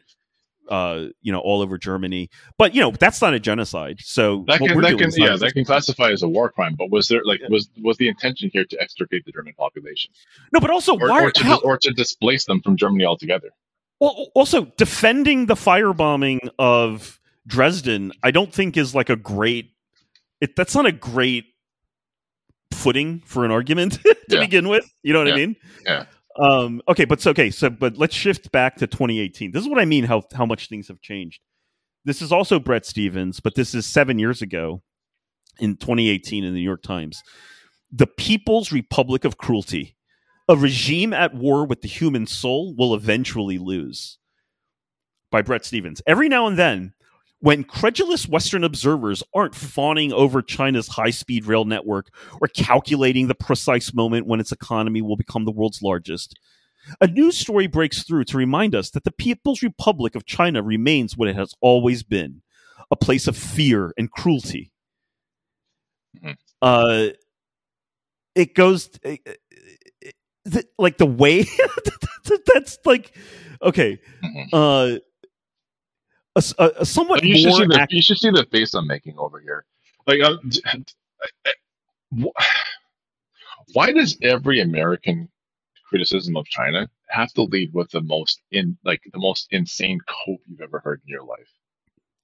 all over Germany, but that's not a genocide. So that can classify as a war crime. But was there was the intention here to extirpate the German population? No, but also or to displace them from Germany altogether? Well, also defending the firebombing of Dresden, I don't think is like that's not a great footing for an argument to begin with. You know what I mean? Yeah. But let's shift back to 2018. This is what I mean, how much things have changed. This is also Brett Stevens, but this is 7 years ago in 2018 in the New York Times. The People's Republic of Cruelty. A regime at war with the human soul will eventually lose. By Brett Stevens. Every now and then, when credulous Western observers aren't fawning over China's high-speed rail network or calculating the precise moment when its economy will become the world's largest, a news story breaks through to remind us that the People's Republic of China remains what it has always been, a place of fear and cruelty. Mm-hmm. It goes... like the way... that's like... Okay. Mm-hmm. A somewhat you more... You should see the face I'm making over here. Like, why does every American criticism of China have to lead with the most insane quote you've ever heard in your life?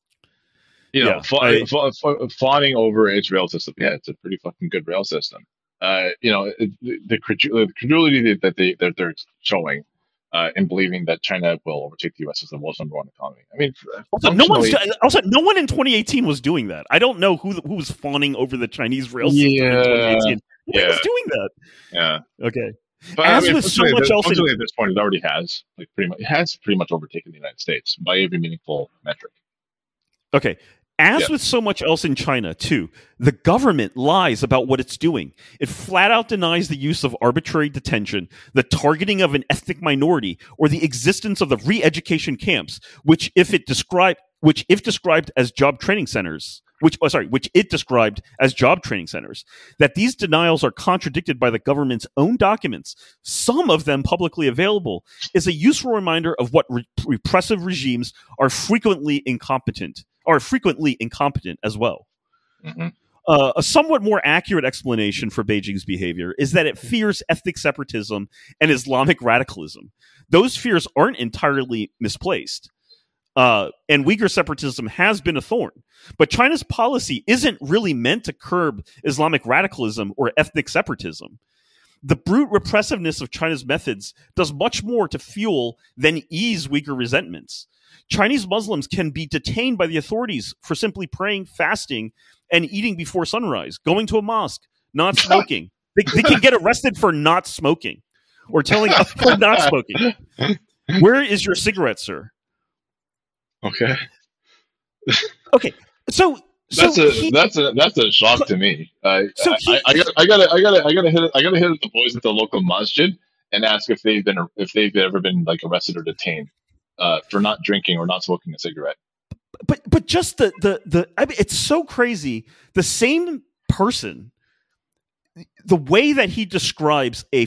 Fawning over its rail system. Yeah, it's a pretty fucking good rail system. the credulity that they're showing in believing that China will overtake the U.S. as the world's number one economy. I mean, functionally, no one in 2018 was doing that. I don't know who was fawning over the Chinese rail system in 2018. Who was doing that? Yeah. Okay. But as with so much else, at this point, it already has pretty much overtaken the United States by every meaningful metric. Okay. As with so much else in China, too, the government lies about what it's doing. It flat out denies the use of arbitrary detention, the targeting of an ethnic minority, or the existence of the re-education camps, which if described as job training centers, that these denials are contradicted by the government's own documents, some of them publicly available, is a useful reminder of what repressive regimes are frequently incompetent as well. Mm-hmm. A somewhat more accurate explanation for Beijing's behavior is that it fears ethnic separatism and Islamic radicalism. Those fears aren't entirely misplaced. And Uyghur separatism has been a thorn. But China's policy isn't really meant to curb Islamic radicalism or ethnic separatism. The brute repressiveness of China's methods does much more to fuel than ease Uyghur resentments. Chinese Muslims can be detained by the authorities for simply praying, fasting, and eating before sunrise, going to a mosque, not smoking. They can get arrested for not smoking or telling for not smoking. Where is your cigarette, sir? Okay. Okay. So that's a shock to me. I gotta hit the boys at the local masjid and ask if they've ever been like arrested or detained for not drinking or not smoking a cigarette. But just the I mean, it's so crazy. The same person, the way that he describes the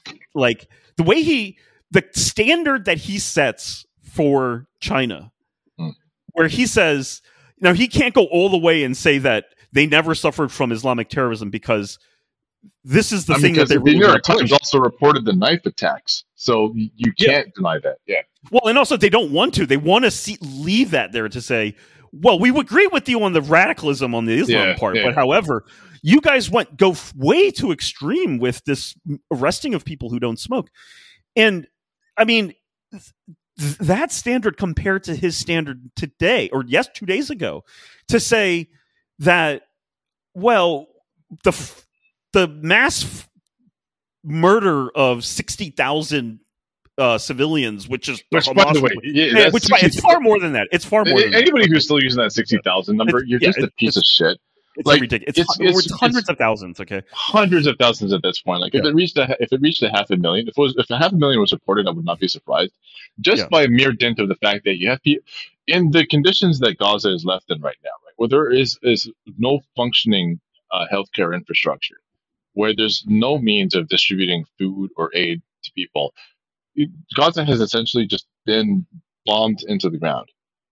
standard that he sets for China, where he says, now he can't go all the way and say that they never suffered from Islamic terrorism because this is the thing that the New York Times also reported the knife attacks, so you can't deny that. Yeah. Well, and also they don't want to. They want to leave that there to say, well, we would agree with you on the radicalism on the Islam part, but however, you guys go way too extreme with this arresting of people who don't smoke. And I mean, that standard compared to his standard today, or 2 days ago, to say that, well, the mass murder of 60,000 civilians, which is by the way, it's far more than that. It's far more than anybody who's still using that 60,000 number. You're just a piece of shit. It's ridiculous. It's hundreds of thousands. Okay, hundreds of thousands at this point. Like if it reached a 500,000, if 500,000 was reported, I would not be surprised. Just by mere dint of the fact that you have people in the conditions that Gaza is left in right now, right, where there is no functioning healthcare infrastructure, where there's no means of distributing food or aid to people. Gaza has essentially just been bombed into the ground.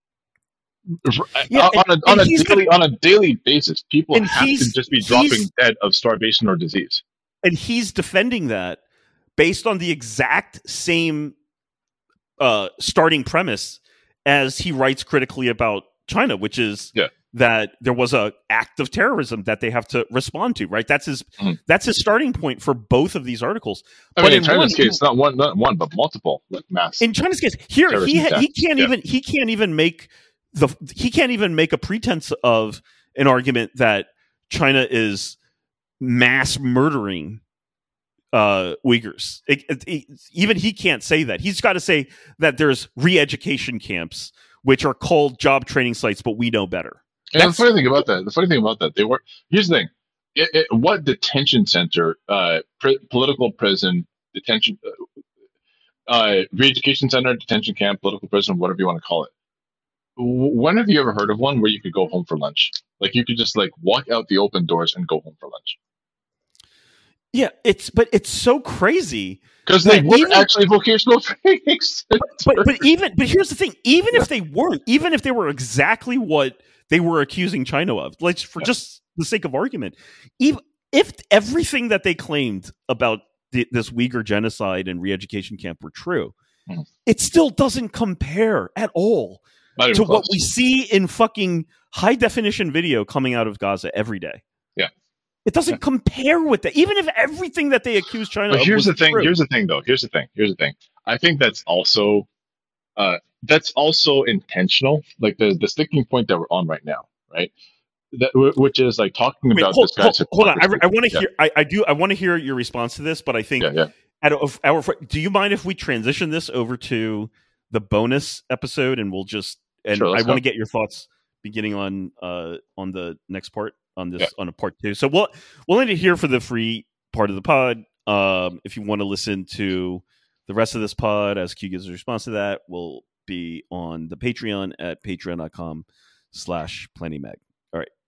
On a daily basis, people have to just be dropping dead of starvation or disease. And he's defending that based on the exact same starting premise as he writes critically about China, which is that there was an act of terrorism that they have to respond to. Right? That's his starting point for both of these articles. But in China's case, not one, but multiple mass. In China's case, here he can't even make a pretense of an argument that China is mass murdering Uyghurs. Even he can't say that. He's got to say that there's re-education camps, which are called job training sites, but we know better. And the funny thing about that, they were. Here's the thing: what detention center, political prison, detention, re-education center, detention camp, political prison, whatever you want to call it. When have you ever heard of one where you could go home for lunch? Like you could just walk out the open doors and go home for lunch. Yeah, it's so crazy because they were actually vocational training centers. But here's the thing: even if they were exactly what they were accusing China of, just the sake of argument, even if everything that they claimed about this Uyghur genocide and re-education camp were true, it still doesn't compare at all to what we see in fucking high definition video coming out of Gaza every day. Yeah. It doesn't compare with that. Even if everything that they accuse China But of here's was the thing. true. Here's the thing, though. Here's the thing. I think that's also intentional. Like the sticking point that we're on right now, right? Which is like talking Wait, about this guy's hold on. hypocrisy. I want to hear. I want to hear your response to this, but I think Yeah. do you mind if we transition this over to the bonus episode, and we'll just Sure, I want to get your thoughts beginning on the next part on this on a part 2. So we'll end it here for the free part of the pod. If you want to listen to the rest of this pod as Q gives a response to that, will be on the Patreon at patreon.com/PlentyMag. All right.